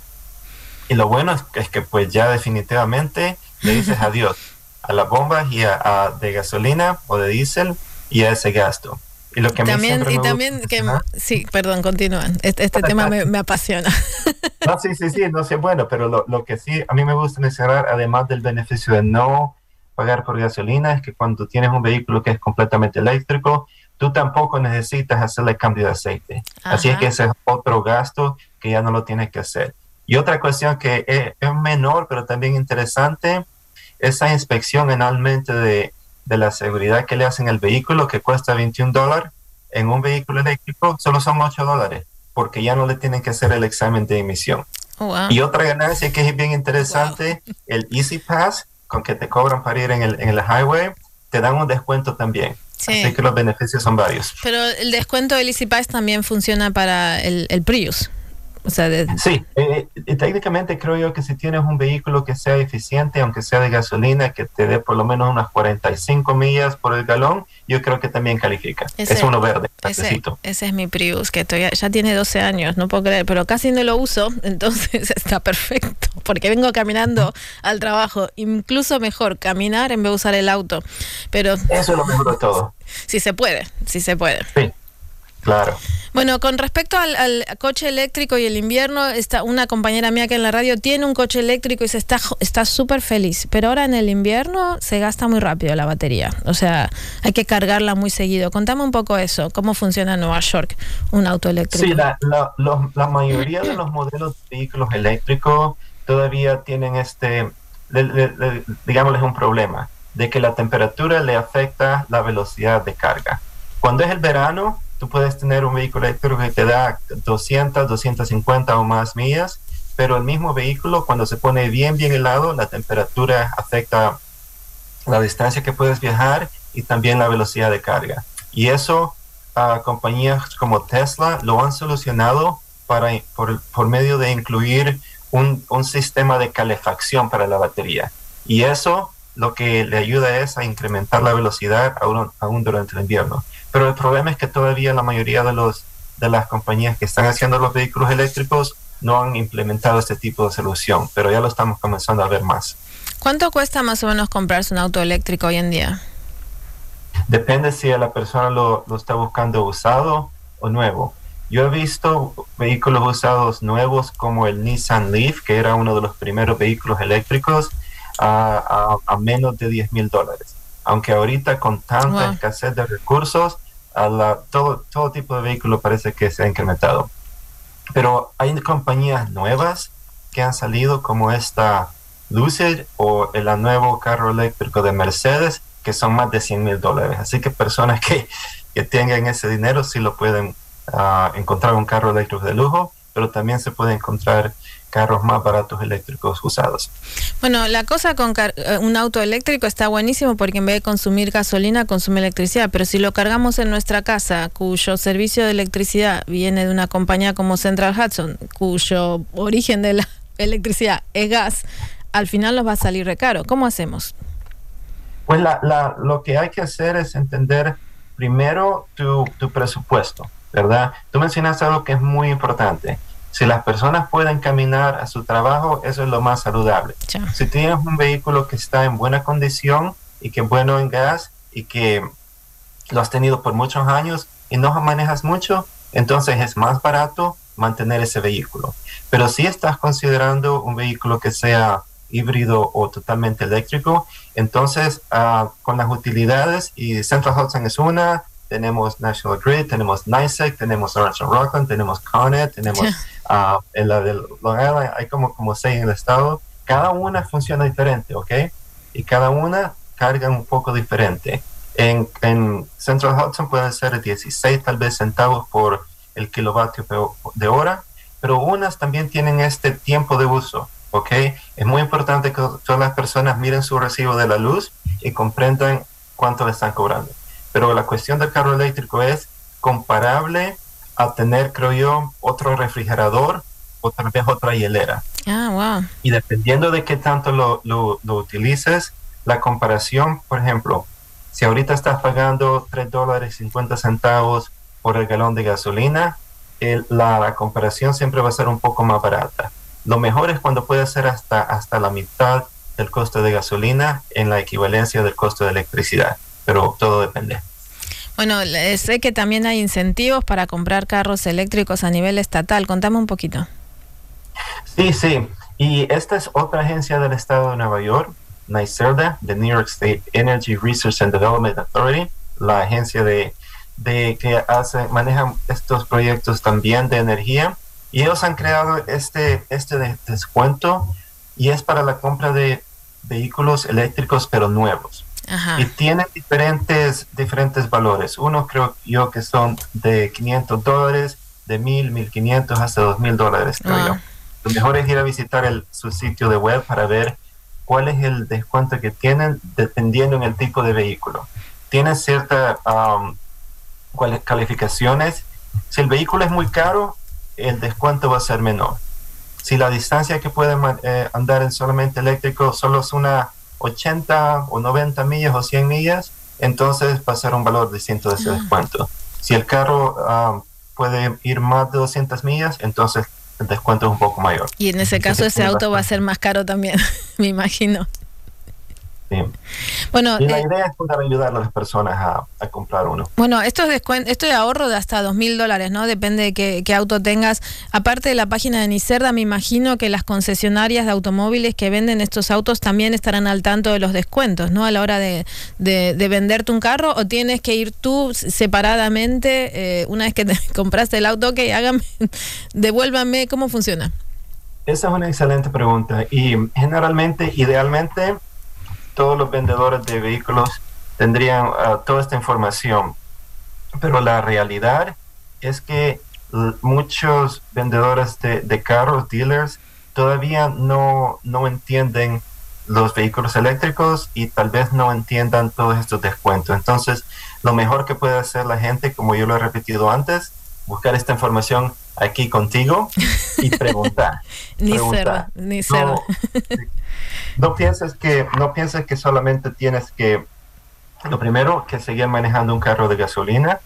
F: Y lo bueno es que, es que pues ya definitivamente le dices adiós a las bombas y a, a de gasolina o de diésel y a ese gasto. Y lo que
A: también,
F: a mí
A: y
F: me
A: también
F: gusta,
A: que ¿ah? Sí, perdón, continúan. Este, este tema me, me apasiona.
F: No, sí, sí, sí, no sé, bueno, pero lo, lo que sí a mí me gusta mencionar, además del beneficio de no pagar por gasolina, es que cuando tienes un vehículo que es completamente eléctrico, tú tampoco necesitas hacerle cambio de aceite. Ajá. Así es que ese es otro gasto que ya no lo tienes que hacer. Y otra cuestión que es, es menor, pero también interesante, esa inspección anualmente de, de la seguridad que le hacen al vehículo, que cuesta veintiún dólares, en un vehículo eléctrico solo son ocho dólares, porque ya no le tienen que hacer el examen de emisión. Oh, wow. Y otra ganancia que es bien interesante, wow. El Easy Pass, con que te cobran para ir en el, en el highway, te dan un descuento también. Sí. Así que los beneficios son varios.
A: Pero el descuento del Easy Pass también funciona para el, el Prius. O sea, de...
F: Sí, eh, técnicamente creo yo que si tienes un vehículo que sea eficiente, aunque sea de gasolina, que te dé por lo menos unas cuarenta y cinco millas por el galón, yo creo que también califica. Ese, es uno verde.
A: Ese, ese es mi Prius, que todavía, ya tiene doce años, no puedo creer, pero casi no lo uso, entonces está perfecto, porque vengo caminando al trabajo, incluso mejor caminar en vez de usar el auto. Pero
F: eso es lo mejor de todo.
A: Si se puede, si se puede.
F: Sí. Claro.
A: Bueno, con respecto al, al coche eléctrico y el invierno, está una compañera mía que en la radio tiene un coche eléctrico y se está está súper feliz, pero ahora en el invierno se gasta muy rápido la batería, o sea, hay que cargarla muy seguido. Contame un poco eso, cómo funciona en Nueva York un auto eléctrico.
F: Sí, la, la, los, la mayoría de los modelos de vehículos eléctricos todavía tienen este, le, le, le, digámosles un problema, de que la temperatura le afecta la velocidad de carga. Cuando es el verano, tú puedes tener un vehículo eléctrico que te da doscientas, doscientas cincuenta o más millas, pero el mismo vehículo cuando se pone bien, bien helado, la temperatura afecta la distancia que puedes viajar y también la velocidad de carga. Y eso, uh, compañías como Tesla lo han solucionado para, por, por medio de incluir un, un sistema de calefacción para la batería. Y eso lo que le ayuda es a incrementar la velocidad aún, aún durante el invierno. Pero el problema es que todavía la mayoría de, los, de las compañías que están haciendo los vehículos eléctricos no han implementado este tipo de solución, pero ya lo estamos comenzando a ver más.
A: ¿Cuánto cuesta más o menos comprarse un auto eléctrico hoy en día?
F: Depende si la persona lo, lo está buscando usado o nuevo. Yo he visto vehículos usados nuevos como el Nissan Leaf, que era uno de los primeros vehículos eléctricos, a, a, a menos de diez mil dólares. Aunque ahorita con tanta wow. escasez de recursos, a la, todo, todo tipo de vehículo parece que se ha incrementado. Pero hay compañías nuevas que han salido como esta Lucid o el nuevo carro eléctrico de Mercedes, que son más de cien mil dólares. Así que personas que, que tengan ese dinero sí lo pueden uh, encontrar un carro eléctrico de lujo, pero también se puede encontrar carros más baratos eléctricos usados.
A: Bueno, la cosa con car- un auto eléctrico está buenísimo porque en vez de consumir gasolina, consume electricidad, pero si lo cargamos en nuestra casa, cuyo servicio de electricidad viene de una compañía como Central Hudson, cuyo origen de la electricidad es gas, al final nos va a salir re caro. ¿Cómo hacemos?
F: Pues la, la, lo que hay que hacer es entender primero tu, tu presupuesto, ¿verdad? Tú mencionaste algo que es muy importante. Si las personas pueden caminar a su trabajo, eso es lo más saludable.
A: Ya.
F: Si tienes un vehículo que está en buena condición y que es bueno en gas y que lo has tenido por muchos años y no manejas mucho, entonces es más barato mantener ese vehículo. Pero si estás considerando un vehículo que sea híbrido o totalmente eléctrico, entonces uh, con las utilidades, y Central Hudson es una, tenemos National Grid, tenemos NYSEG, tenemos Orange and Rockland, tenemos Con Ed, tenemos uh, en la de Long Island, hay como, como seis en el estado. Cada una funciona diferente, ¿ok? Y cada una carga un poco diferente. En, en Central Hudson pueden ser dieciséis tal vez centavos por el kilovatio de hora, pero unas también tienen este tiempo de uso, ¿ok? Es muy importante que todas las personas miren su recibo de la luz y comprendan cuánto le están cobrando. Pero la cuestión del carro eléctrico es comparable a tener, creo yo, otro refrigerador o tal vez otra hielera.
A: Ah, wow.
F: Y dependiendo de qué tanto lo, lo, lo utilices, la comparación, por ejemplo, si ahorita estás pagando tres dólares cincuenta centavos por el galón de gasolina, el, la, la comparación siempre va a ser un poco más barata. Lo mejor es cuando puede ser hasta, hasta la mitad del costo de gasolina en la equivalencia del costo de electricidad. Pero todo depende.
A: Bueno, sé que también hay incentivos para comprar carros eléctricos a nivel estatal. Contame un poquito.
F: Sí, sí. Y esta es otra agencia del estado de Nueva York, NYSERDA, the New York State Energy Research and Development Authority, la agencia de, de que hace, maneja estos proyectos también de energía. Y ellos han creado este, este de descuento y es para la compra de vehículos eléctricos pero nuevos.
A: Ajá.
F: Y tienen diferentes, diferentes valores. Uno creo yo que son de quinientos dólares, de mil, mil quinientos hasta dos mil dólares, creo
A: wow.
F: yo. Lo mejor es ir a visitar el, su sitio de web para ver cuál es el descuento que tienen dependiendo en el tipo de vehículo. Tienen ciertas um, calificaciones. Si el vehículo es muy caro, el descuento va a ser menor. Si la distancia que puede eh, andar en solamente eléctrico solo es una ochenta o noventa millas o cien millas, entonces va a ser un valor distinto de ese uh-huh. descuento. Si el carro uh, puede ir más de doscientas millas, entonces el descuento es un poco mayor.
A: Y en ese caso ese auto va a ser más caro también, me imagino.
F: Sí.
A: Bueno,
F: y la
A: eh,
F: idea es poder ayudar a las personas a, a comprar uno.
A: Bueno, esto es, descuen- esto de ahorro de hasta dos mil dólares, ¿no? Depende de qué, qué auto tengas. Aparte de la página de Nicerda, me imagino que las concesionarias de automóviles que venden estos autos también estarán al tanto de los descuentos, ¿no? A la hora de, de, de venderte un carro, o tienes que ir tú separadamente, eh, una vez que te compraste el auto, que hágame, devuélvame, ¿cómo funciona?
F: Esa es una excelente pregunta y generalmente, idealmente, todos los vendedores de vehículos tendrían uh, toda esta información, pero la realidad es que l- muchos vendedores de, de carros, dealers, todavía no, no entienden los vehículos eléctricos y tal vez no entiendan todos estos descuentos. Entonces, lo mejor que puede hacer la gente, como yo lo he repetido antes, buscar esta información aquí contigo y preguntar.
A: Ni
F: preguntar.
A: cerda, ni cerda.
F: No, no pienses que no pienses que solamente tienes que, lo primero, que seguir manejando un carro de gasolina.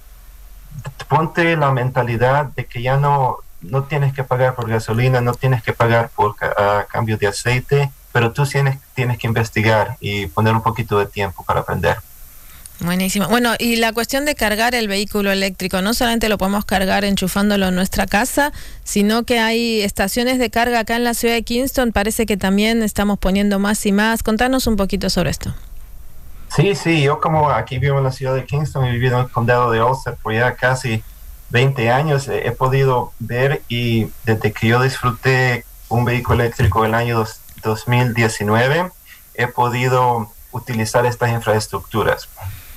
F: Ponte la mentalidad de que ya no no tienes que pagar por gasolina, no tienes que pagar por uh, cambio de aceite, pero tú tienes, tienes que investigar y poner un poquito de tiempo para aprender.
A: Buenísimo. Bueno, y la cuestión de cargar el vehículo eléctrico, no solamente lo podemos cargar enchufándolo en nuestra casa, sino que hay estaciones de carga acá en la ciudad de Kingston, parece que también estamos poniendo más y más. Contanos un poquito sobre esto.
F: Sí, sí, yo como aquí vivo en la ciudad de Kingston, he vivido en el condado de Ulster por ya casi veinte años, he, he podido ver, y desde que yo disfruté un vehículo eléctrico el año dos, dos mil diecinueve, he podido utilizar estas infraestructuras.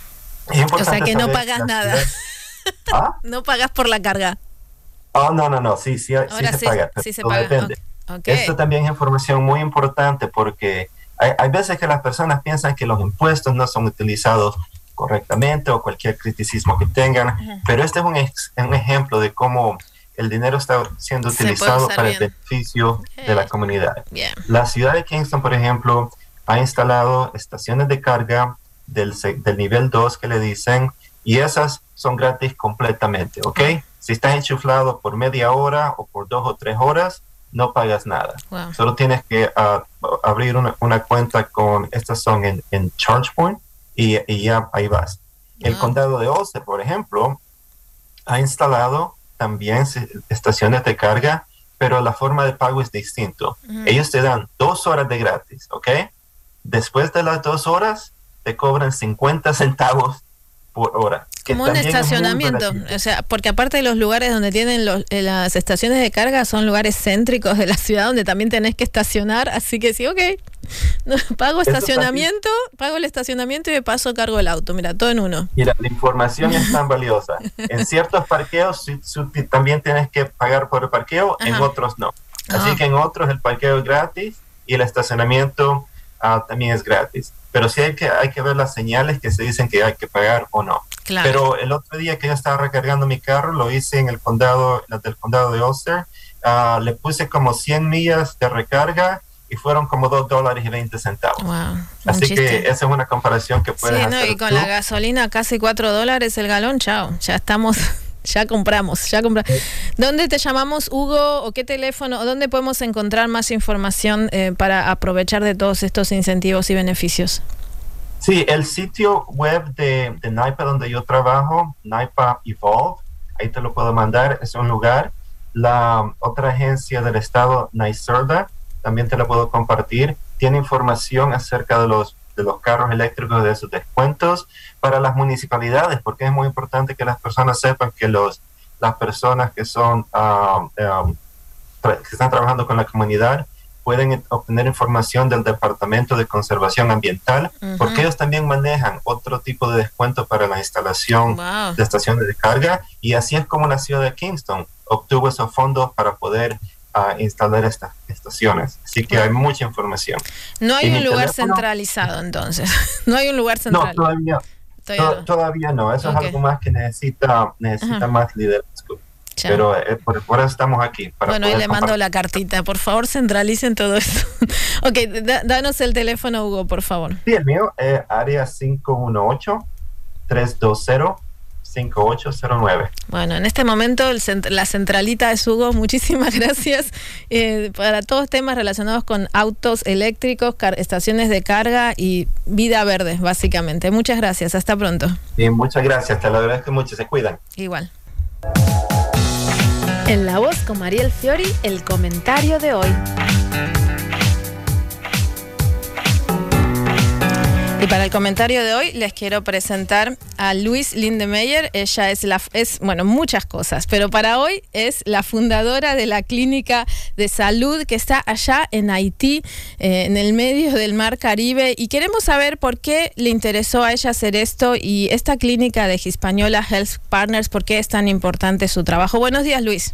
A: O sea que no pagas nada.
F: ¿Ah?
A: No pagas por la carga.
F: Oh, no, no, no, sí, sí,
A: Ahora
F: sí se
A: sí,
F: paga.
A: sí se
F: todo
A: paga.
F: depende.
A: Okay.
F: Esto también es información muy importante porque hay, hay veces que las personas piensan que los impuestos no son utilizados correctamente o cualquier criticismo que tengan, uh-huh. pero este es un, ex, un ejemplo de cómo el dinero está siendo utilizado para bien. el beneficio eh, de la comunidad.
A: Bien.
F: La ciudad de Kingston, por ejemplo, ha instalado estaciones de carga del, del nivel dos que le dicen, y esas son gratis completamente, ¿ok? Uh-huh. Si estás enchuflado por media hora o por dos o tres horas, no pagas nada. Wow. Solo tienes que uh, abrir una, una cuenta con, estas son en, en ChargePoint, y, y ya ahí vas. Wow. El condado de Ulster, por ejemplo, ha instalado también estaciones de carga, pero la forma de pago es distinto. Uh-huh. Ellos te dan dos horas de gratis, ¿ok? Después de las dos horas, te cobran cincuenta centavos por hora.
A: Como un estacionamiento, o sea, porque aparte de los lugares donde tienen los, eh, las estaciones de carga, son lugares céntricos de la ciudad donde también tenés que estacionar, así que sí, ok, no, pago estacionamiento, pago el estacionamiento y de paso cargo el auto, mira, todo en uno.
F: Mira, la información es tan valiosa. En ciertos parqueos sí, sí, también tienes que pagar por el parqueo, Ajá. en otros no. Así Ajá. que en otros el parqueo es gratis y el estacionamiento uh, también es gratis. Pero sí hay que, hay que ver las señales que se dicen que hay que pagar o no. Claro. Pero el otro día que yo estaba recargando mi carro, lo hice en el condado, del condado de Ulster, uh, le puse como cien millas de recarga y fueron como dos dólares y veinte centavos. Wow, Así que chiste. Esa es una comparación que puedes
A: sí,
F: hacer.
A: Sí, y con
F: tú.
A: La gasolina casi cuatro dólares el galón, chao, ya estamos... Ya compramos, ya compramos. ¿Dónde te llamamos, Hugo? ¿O qué teléfono? ¿O dónde podemos encontrar más información eh, para aprovechar de todos estos incentivos y beneficios?
F: Sí, el sitio web de, de NYPA donde yo trabajo, NYPA Evolve, ahí te lo puedo mandar, es un lugar. La otra agencia del estado, NYSERDA, también te la puedo compartir. Tiene información acerca de los de los carros eléctricos, de sus descuentos para las municipalidades, porque es muy importante que las personas sepan que los las personas que son um, um, tra- que están trabajando con la comunidad pueden obtener información del Departamento de Conservación Ambiental, uh-huh. porque ellos también manejan otro tipo de descuento para la instalación wow. de estaciones de carga, y así es como la ciudad de Kingston obtuvo esos fondos para poder a instalar estas estaciones. Así que hay mucha información.
A: No hay
F: y
A: un lugar
F: teléfono,
A: centralizado, entonces. No hay un lugar central.
F: No, todavía, todavía, to, no. todavía no. Eso okay. es algo más que necesita, necesita más liderazgo. Chao. Pero eh, por, por eso estamos aquí. Para
A: bueno, ahí le mando la cartita. Por favor, centralicen todo esto. Ok, da, danos el teléfono, Hugo, por favor.
F: Sí, el mío es área cinco uno ocho, tres dos cero, cinco ocho cero nueve.
A: Bueno, en este momento el cent- la centralita es Hugo. Muchísimas gracias eh, para todos temas relacionados con autos eléctricos, car- estaciones de carga y vida verde, básicamente. Muchas gracias. Hasta pronto.
F: Bien, muchas gracias. Te lo agradezco mucho. Se cuidan.
A: Igual.
G: En La Voz con Mariel Fiori, el comentario de hoy.
A: Y para el comentario de hoy les quiero presentar a Louise Lindemeyer. Ella es, la, es, bueno, muchas cosas, pero para hoy es la fundadora de la clínica de salud que está allá en Haití, eh, en el medio del Mar Caribe. Y queremos saber por qué le interesó a ella hacer esto y esta clínica de Hispaniola Health Partners, por qué es tan importante su trabajo. Buenos días, Luis.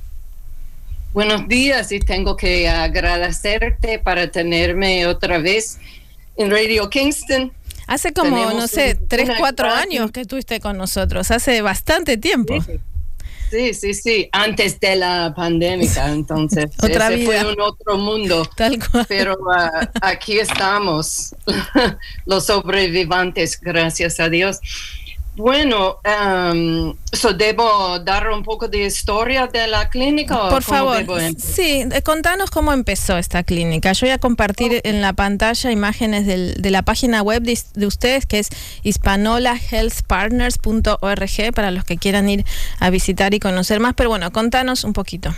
H: Buenos días, y tengo que agradecerte para tenerme otra vez en Radio Kingston.
A: Hace como,
H: Tenemos
A: no sé,
H: un,
A: tres, cuatro
H: gran...
A: años que estuviste con nosotros, hace bastante tiempo.
H: Sí, sí, sí, sí. Antes de la pandemia, entonces.
A: Otra
H: ese
A: vida.
H: fue un otro mundo.
A: Tal cual.
H: Pero uh, aquí estamos, los sobrevivientes, gracias a Dios. Bueno, um, so ¿debo dar un poco de historia de la clínica?
A: Por
H: o cómo
A: favor,
H: debo
A: sí, contanos cómo empezó esta clínica. Yo voy a compartir okay. en la pantalla imágenes del, de la página web de, de ustedes, que es hispaniola health partners punto org, para los que quieran ir a visitar y conocer más. Pero bueno, contanos un poquito.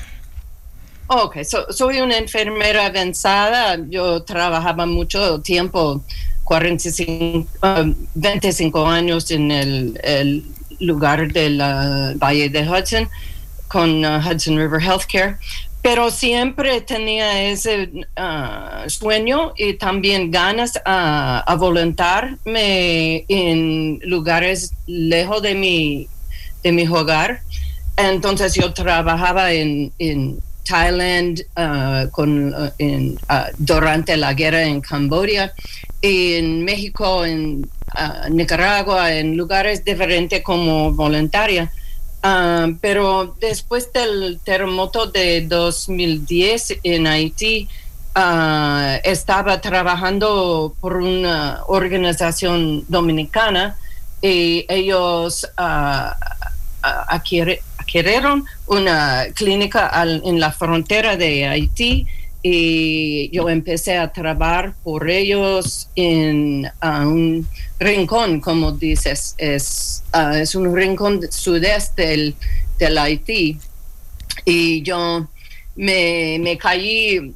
H: Ok, so, soy una enfermera avanzada. Yo trabajaba mucho tiempo, cuarenta y cinco, uh, veinticinco años en el, el lugar del uh, Valle de Hudson con uh, Hudson River Healthcare, pero siempre tenía ese uh, sueño y también ganas uh, a voluntarme en lugares lejos de mi, de mi hogar. Entonces yo trabajaba en, en Thailand uh, con, uh, en, uh, durante la guerra en Camboya, en México, en uh, Nicaragua, en lugares diferentes como voluntaria. Uh, pero después del terremoto de dos mil diez en Haití, uh, estaba trabajando por una organización dominicana y ellos uh, adquiere, adquirieron una clínica al, en la frontera de Haití, y yo empecé a trabajar por ellos en uh, un rincón, como dices, es, uh, es un rincón sudeste del, del Haití, y yo me, me caí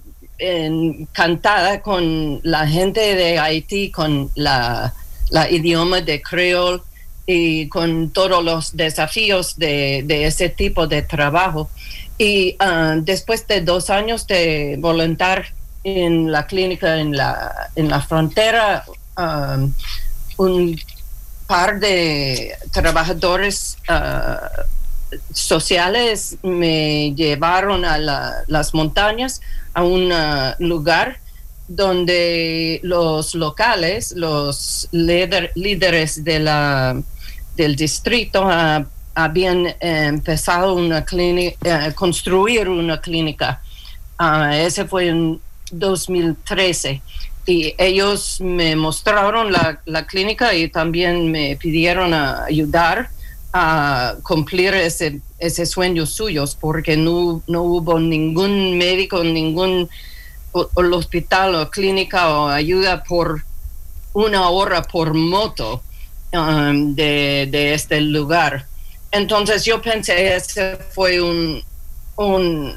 H: encantada con la gente de Haití, con la, la idioma de creol y con todos los desafíos de, de ese tipo de trabajo. Y uh, después de dos años de voluntar en la clínica en la, en la frontera, um, un par de trabajadores uh, sociales me llevaron a la, las montañas, a un uh, lugar donde los locales, los líder, líderes de la, del distrito, uh, habían eh, empezado una clínica, eh, construir una clínica. Uh, ese fue en dos mil trece. Y ellos me mostraron la, la clínica y también me pidieron a ayudar a cumplir ese, ese sueño suyos, porque no, no hubo ningún médico, ningún o, o el hospital o clínica o ayuda por una hora por moto um, de, de este lugar. Entonces yo pensé, ese fue un, un,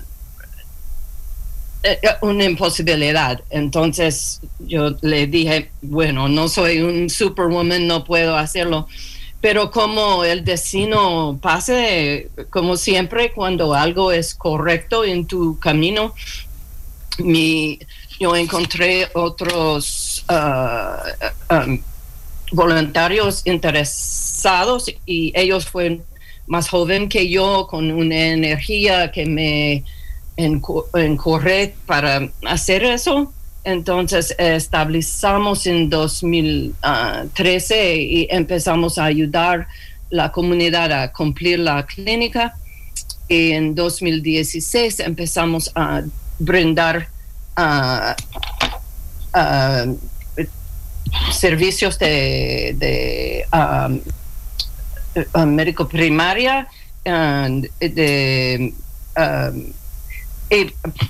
H: una imposibilidad. Entonces yo le dije, bueno, no soy un superwoman, no puedo hacerlo. Pero como el destino pase, como siempre, cuando algo es correcto en tu camino, mi, yo encontré otros uh, um, voluntarios interesados, y ellos fueron más joven que yo, con una energía que me encorre para hacer eso. Entonces establecimos en dos mil trece y empezamos a ayudar la comunidad a cumplir la clínica. Y en dos mil dieciséis empezamos a brindar uh, uh, servicios de, de um, uh, médico primaria uh, de, uh, y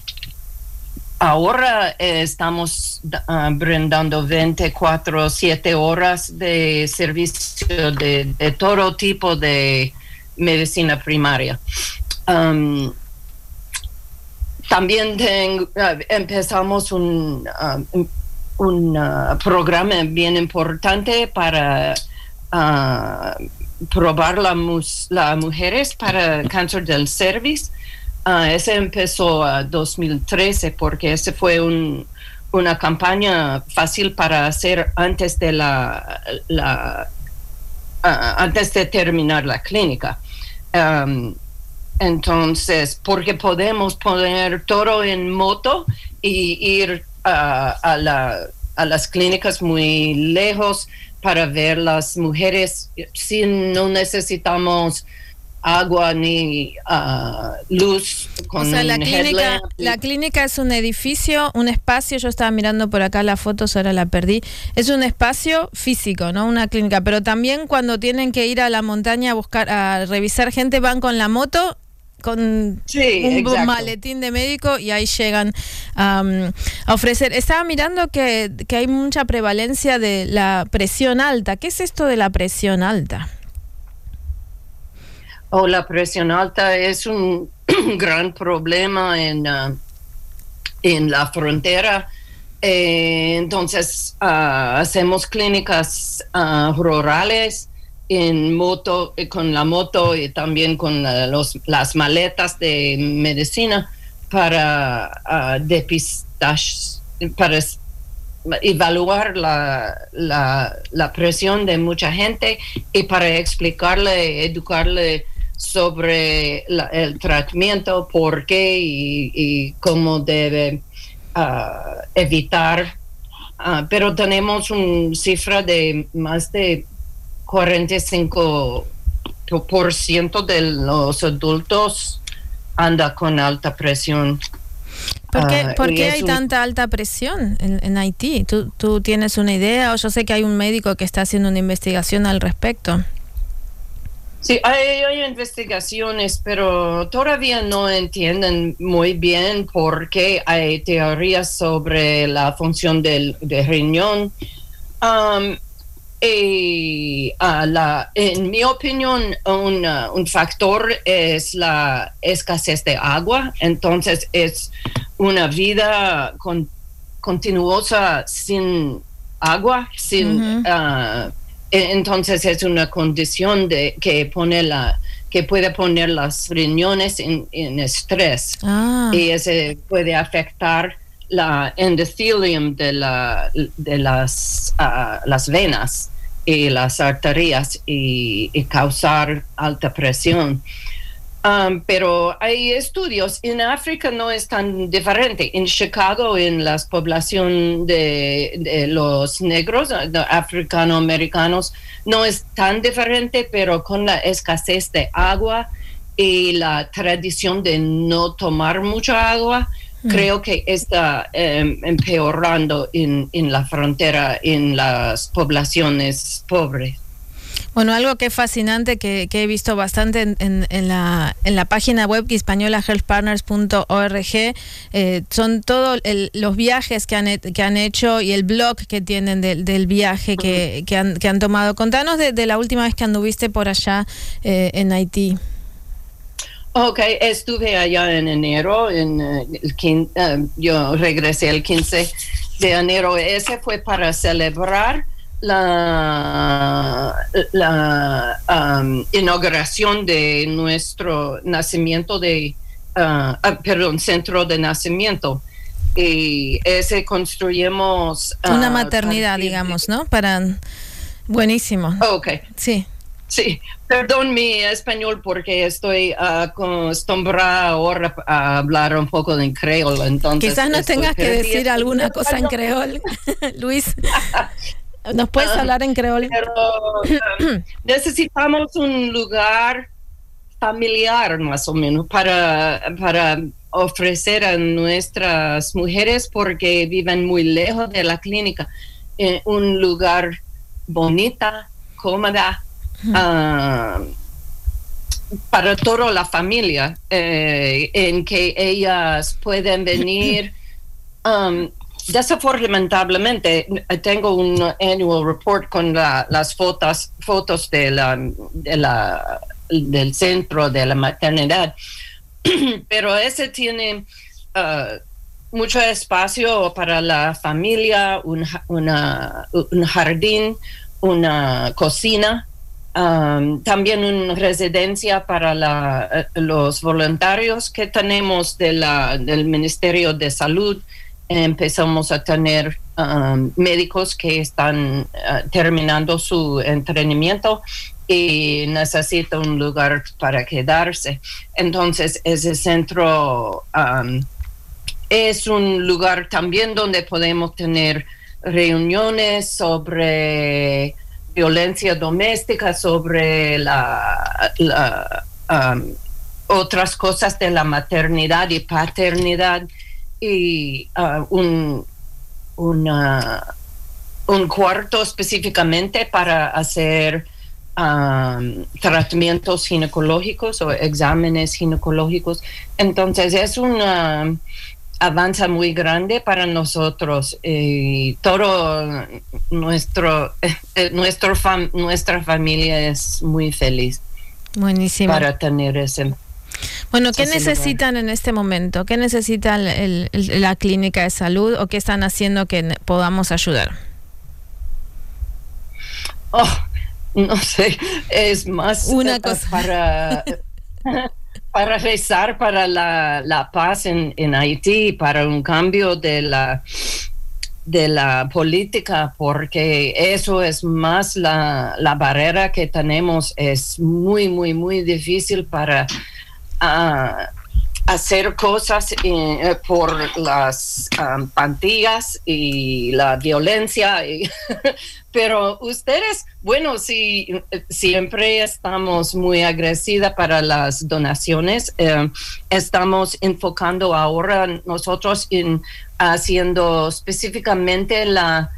H: ahora eh, estamos uh, brindando veinticuatro siete horas de servicio de, de todo tipo de medicina primaria. Um, también ten, uh, empezamos un, uh, un uh, programa bien importante para uh, probar las mus- la mujeres para cáncer del cervix. Uh, ese empezó en uh, dos mil trece porque ese fue un, una campaña fácil para hacer antes de la, la uh, antes de terminar la clínica. Um, entonces, porque podemos poner todo en moto y ir uh, a, la, a las clínicas muy lejos para ver las mujeres si no necesitamos agua ni uh, luz con
A: o sea, la
H: un
A: clínica,
H: headlamp.
A: la clínica es un edificio, un espacio. Yo estaba mirando por acá las fotos, ahora la perdí. Es un espacio físico, ¿no? Una clínica, pero también cuando tienen que ir a la montaña a buscar, a revisar gente, van con la moto, con
H: sí,
A: un
H: exacto.
A: maletín de médico y ahí llegan um, a ofrecer. Estaba mirando que, que hay mucha prevalencia de la presión alta. ¿Qué es esto de la presión alta?
H: O oh, la presión alta es un gran problema en, uh, en la frontera. Eh, entonces, uh, hacemos clínicas uh, rurales en moto, eh, con la moto y también con uh, los, las maletas de medicina para uh, depistar, para evaluar la, la, la presión de mucha gente y para explicarle, educarle sobre la, el tratamiento, por qué y, y cómo debe uh, evitar. Uh, pero tenemos una cifra de más de cuarenta y cinco por ciento de los adultos anda con alta presión.
A: ¿Por qué,
H: Uh,
A: ¿por qué hay
H: un...
A: tanta alta presión en, en Haití? ¿Tú, ¿Tú tienes una idea? O yo sé que hay un médico que está haciendo una investigación al respecto.
H: Sí, hay, hay investigaciones, pero todavía no entienden muy bien por qué hay teorías sobre la función del, del riñón. Um, y uh, la, en mi opinión, un, uh, un factor es la escasez de agua. Entonces, es una vida con, continuosa sin agua, sin... Uh-huh. uh, Entonces es una condición de que pone la que puede poner las riñones en, en estrés ah. y ese puede afectar la endotelium de la de las uh, las venas y las arterias y, y causar alta presión. Um, pero hay estudios, en África no es tan diferente. En Chicago, en la población de, de los negros, de africanoamericanos, no es tan diferente, pero con la escasez de agua y la tradición de no tomar mucha agua, mm. creo que está eh, empeorando en, en la frontera, en las poblaciones pobres.
A: Bueno, algo que es fascinante, que, que he visto bastante en, en, en, la, en la página web española health partners punto org, eh, son todos los viajes que han, que han hecho y el blog que tienen de, del viaje que, que, han, que han tomado. Contanos de, de la última vez que anduviste por allá eh, en Haití.
H: Ok, estuve allá en enero, en, el quince, uh, yo regresé el quince de enero. Ese fue para celebrar la, la um, inauguración de nuestro nacimiento de, uh, uh, perdón, centro de nacimiento. Y ese construimos... Uh,
A: una maternidad, digamos, ¿no? Para... Buenísimo.
H: Ok.
A: Sí.
H: Sí, perdón mi español porque estoy uh, acostumbrada ahora a hablar un poco en creol. Entonces
A: quizás nos tengas que decir alguna cosa en creol, Luis. ¿Nos puedes uh, hablar en creol?
H: Pero um, necesitamos un lugar familiar más o menos para, para ofrecer a nuestras mujeres porque viven muy lejos de la clínica. Eh, un lugar bonita, cómoda, uh, para toda la familia, eh, en que ellas pueden venir. Um, desafortunadamente, tengo un annual report con la, las fotos, fotos de la, de la, del centro de la maternidad, pero ese tiene uh, mucho espacio para la familia, un, una, un jardín, una cocina, um, también una residencia para la, los voluntarios que tenemos de la, del Ministerio de Salud. Empezamos a tener um, médicos que están uh, terminando su entrenamiento y necesitan un lugar para quedarse. Entonces, ese centro um, es un lugar también donde podemos tener reuniones sobre violencia doméstica, sobre la, la, um, otras cosas de la maternidad y paternidad. Y uh, un, una, un cuarto específicamente para hacer um, tratamientos ginecológicos o exámenes ginecológicos. Entonces es un uh, avance muy grande para nosotros y todo nuestro, eh, nuestro fam- nuestra familia es muy feliz.
A: Buenísimo.
H: Para tener ese.
A: Bueno, ¿qué necesitan en este momento? ¿Qué necesita el, el, la clínica de salud o qué están haciendo que podamos ayudar?
H: Oh, no sé, es más
A: una cosa
H: para, para rezar para la, la paz en, en Haití, para un cambio de la de la política, porque eso es más la, la barrera que tenemos. Es muy, muy, muy difícil para Uh, hacer cosas eh, por las um, pandillas y la violencia, y pero ustedes, bueno, sí, siempre estamos muy agradecidas para las donaciones. Eh, estamos enfocando ahora nosotros en haciendo específicamente la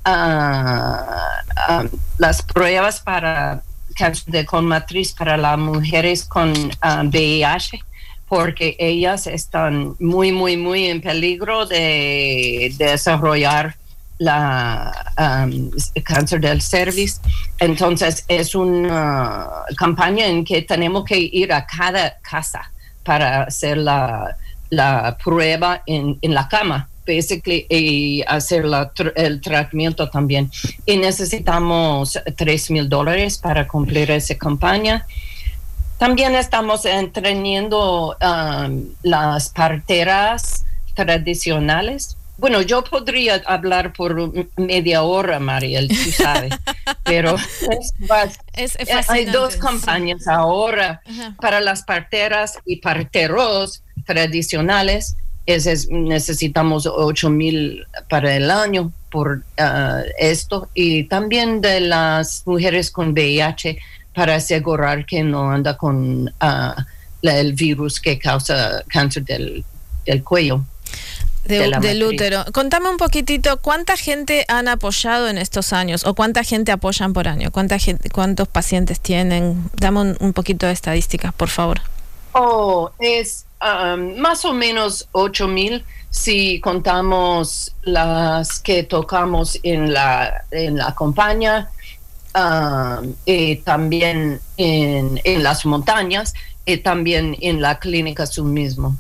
H: uh, uh, las pruebas para cáncer de colon matriz para las mujeres con uh, V I H, porque ellas están muy, muy, muy en peligro de, de desarrollar la um, cáncer del cervix. Entonces es una campaña en que tenemos que ir a cada casa para hacer la, la prueba en, en la cama, basically, y hacer la, el tratamiento también. Y necesitamos tres mil dólares para cumplir esa campaña. También estamos entrenando um, las parteras tradicionales. Bueno, yo podría hablar por media hora, Mariel, tú sabes, pero es,
A: es, es
H: hay dos campañas sí. ahora Ajá. para las parteras y parteros tradicionales. Es, es, necesitamos ocho mil para el año por uh, esto, y también de las mujeres con V I H para asegurar que no anda con uh, la, el virus que causa cáncer del, del cuello.
A: De, de del útero. Contame un poquitito, ¿cuánta gente han apoyado en estos años o cuánta gente apoyan por año? ¿Cuánta gente, ¿Cuántos pacientes tienen? Dame un, un poquito de estadísticas, por favor.
H: Oh, es um, más o menos ocho mil si contamos las que tocamos en la, en la campaña, um, y también en, en las montañas y también en la clínica su mismo.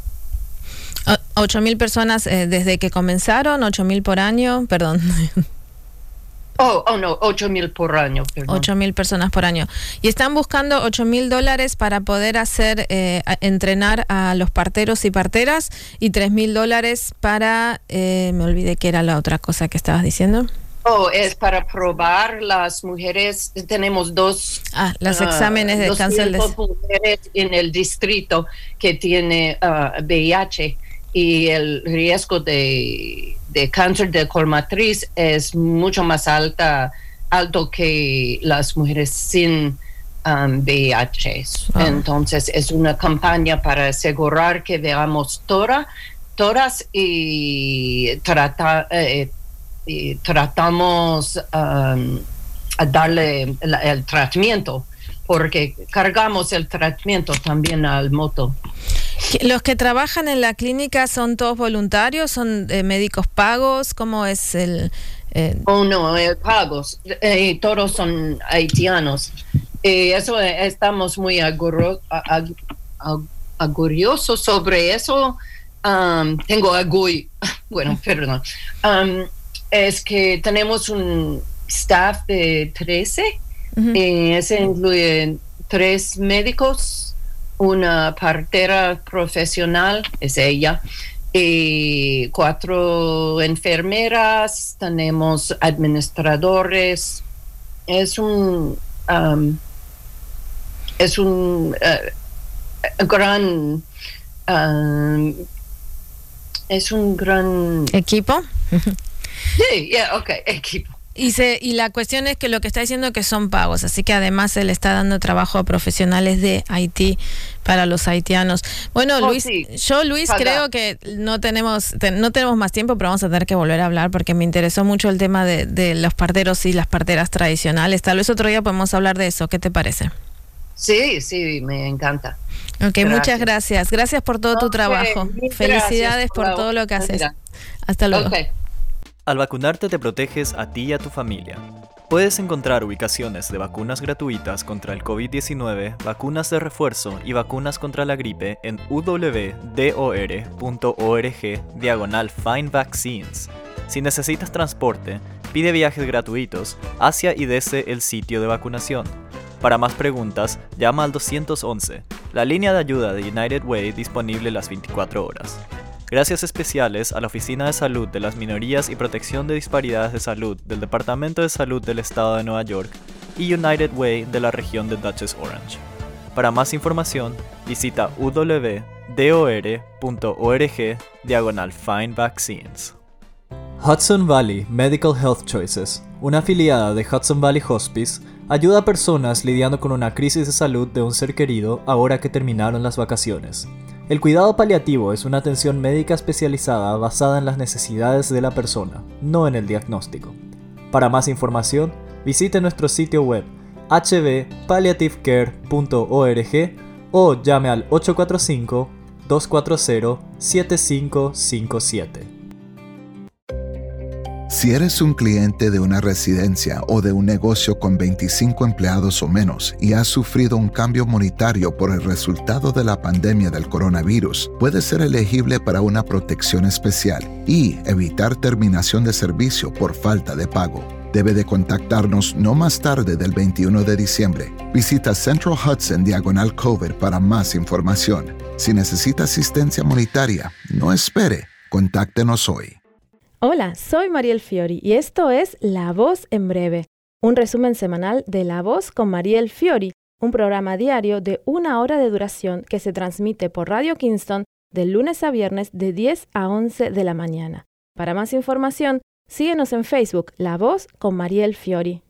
A: ¿Ocho mil personas eh, desde que comenzaron? ¿Ocho mil por año? Perdón.
H: Oh, oh no, ocho mil por año. Perdón.
A: Ocho mil personas por año. Y están buscando ocho mil dólares para poder hacer, eh, a, entrenar a los parteros y parteras, y tres mil dólares para, eh, me olvidé qué era la otra cosa que estabas diciendo.
H: Oh, es para probar las mujeres. Tenemos dos.
A: Ah, los uh, exámenes de cáncer de
H: mujeres en el distrito que tiene uh, V I H, y el riesgo de, de cáncer de colon matriz es mucho más alta, alto que las mujeres sin um, V I H. Oh. Entonces es una campaña para asegurar que veamos toda, todas y, trata, eh, y tratamos um, a darle el, el tratamiento porque cargamos el tratamiento también al moto.
A: ¿Los que trabajan en la clínica son todos voluntarios? ¿Son eh, médicos pagos? ¿Cómo es el...? Eh...
H: Oh, no, eh, pagos. Eh, todos son haitianos. Eh, eso eh, estamos muy aguro, ag, ag, aguriosos sobre eso. Um, tengo agui, bueno, perdón. Um, es que tenemos un staff de trece. Uh-huh. Eh, ese incluye tres médicos, una partera profesional, es ella, y cuatro enfermeras, tenemos administradores. Es un um, es un uh, gran um, es un gran
A: equipo.
H: Sí, yeah, okay, equipo.
A: Y, se, y la cuestión es que lo que está diciendo es que son pagos, así que además se le está dando trabajo a profesionales de Haití para los haitianos. Bueno, oh, Luis, sí. yo Luis Paga. creo que no tenemos te, no tenemos más tiempo, pero vamos a tener que volver a hablar porque me interesó mucho el tema de, de los parteros y las parteras tradicionales. Tal vez otro día podemos hablar de eso. ¿Qué te parece?
H: Sí, sí, me encanta.
A: Ok, gracias. Muchas gracias. Gracias por todo okay, tu trabajo. Felicidades por la... todo lo que haces. Mira. Hasta luego. Okay.
C: Al vacunarte te proteges a ti y a tu familia. Puedes encontrar ubicaciones de vacunas gratuitas contra el covid diecinueve, vacunas de refuerzo y vacunas contra la gripe en w d o r punto org diagonal find vaccines. Si necesitas transporte, pide viajes gratuitos hacia y desde el sitio de vacunación. Para más preguntas, llama al dos once, la línea de ayuda de United Way disponible las veinticuatro horas. Gracias especiales a la Oficina de Salud de las Minorías y Protección de Disparidades de Salud del Departamento de Salud del Estado de Nueva York y United Way de la región de Dutchess Orange. Para más información, visita w d o r punto org diagonal find vaccines. Hudson Valley Medical Health Choices, una afiliada de Hudson Valley Hospice, ayuda a personas lidiando con una crisis de salud de un ser querido ahora que terminaron las vacaciones. El cuidado paliativo es una atención médica especializada basada en las necesidades de la persona, no en el diagnóstico. Para más información, visite nuestro sitio web h v palliative care punto org o llame al ocho cuatro cinco, dos cuatro cero, siete cinco cinco siete.
B: Si eres un cliente de una residencia o de un negocio con veinticinco empleados o menos y has sufrido un cambio monetario por el resultado de la pandemia del coronavirus, puedes ser elegible para una protección especial y evitar terminación de servicio por falta de pago. Debe de contactarnos no más tarde del veintiuno de diciembre. Visita Central Hudson Diagonal Cover para más información. Si necesita asistencia monetaria, no espere. Contáctenos hoy.
G: Hola, soy Mariel Fiori y esto es La Voz en Breve, un resumen semanal de La Voz con Mariel Fiori, un programa diario de una hora de duración que se transmite por Radio Kingston de lunes a viernes de diez a once de la mañana. Para más información, síguenos en Facebook, La Voz con Mariel Fiori.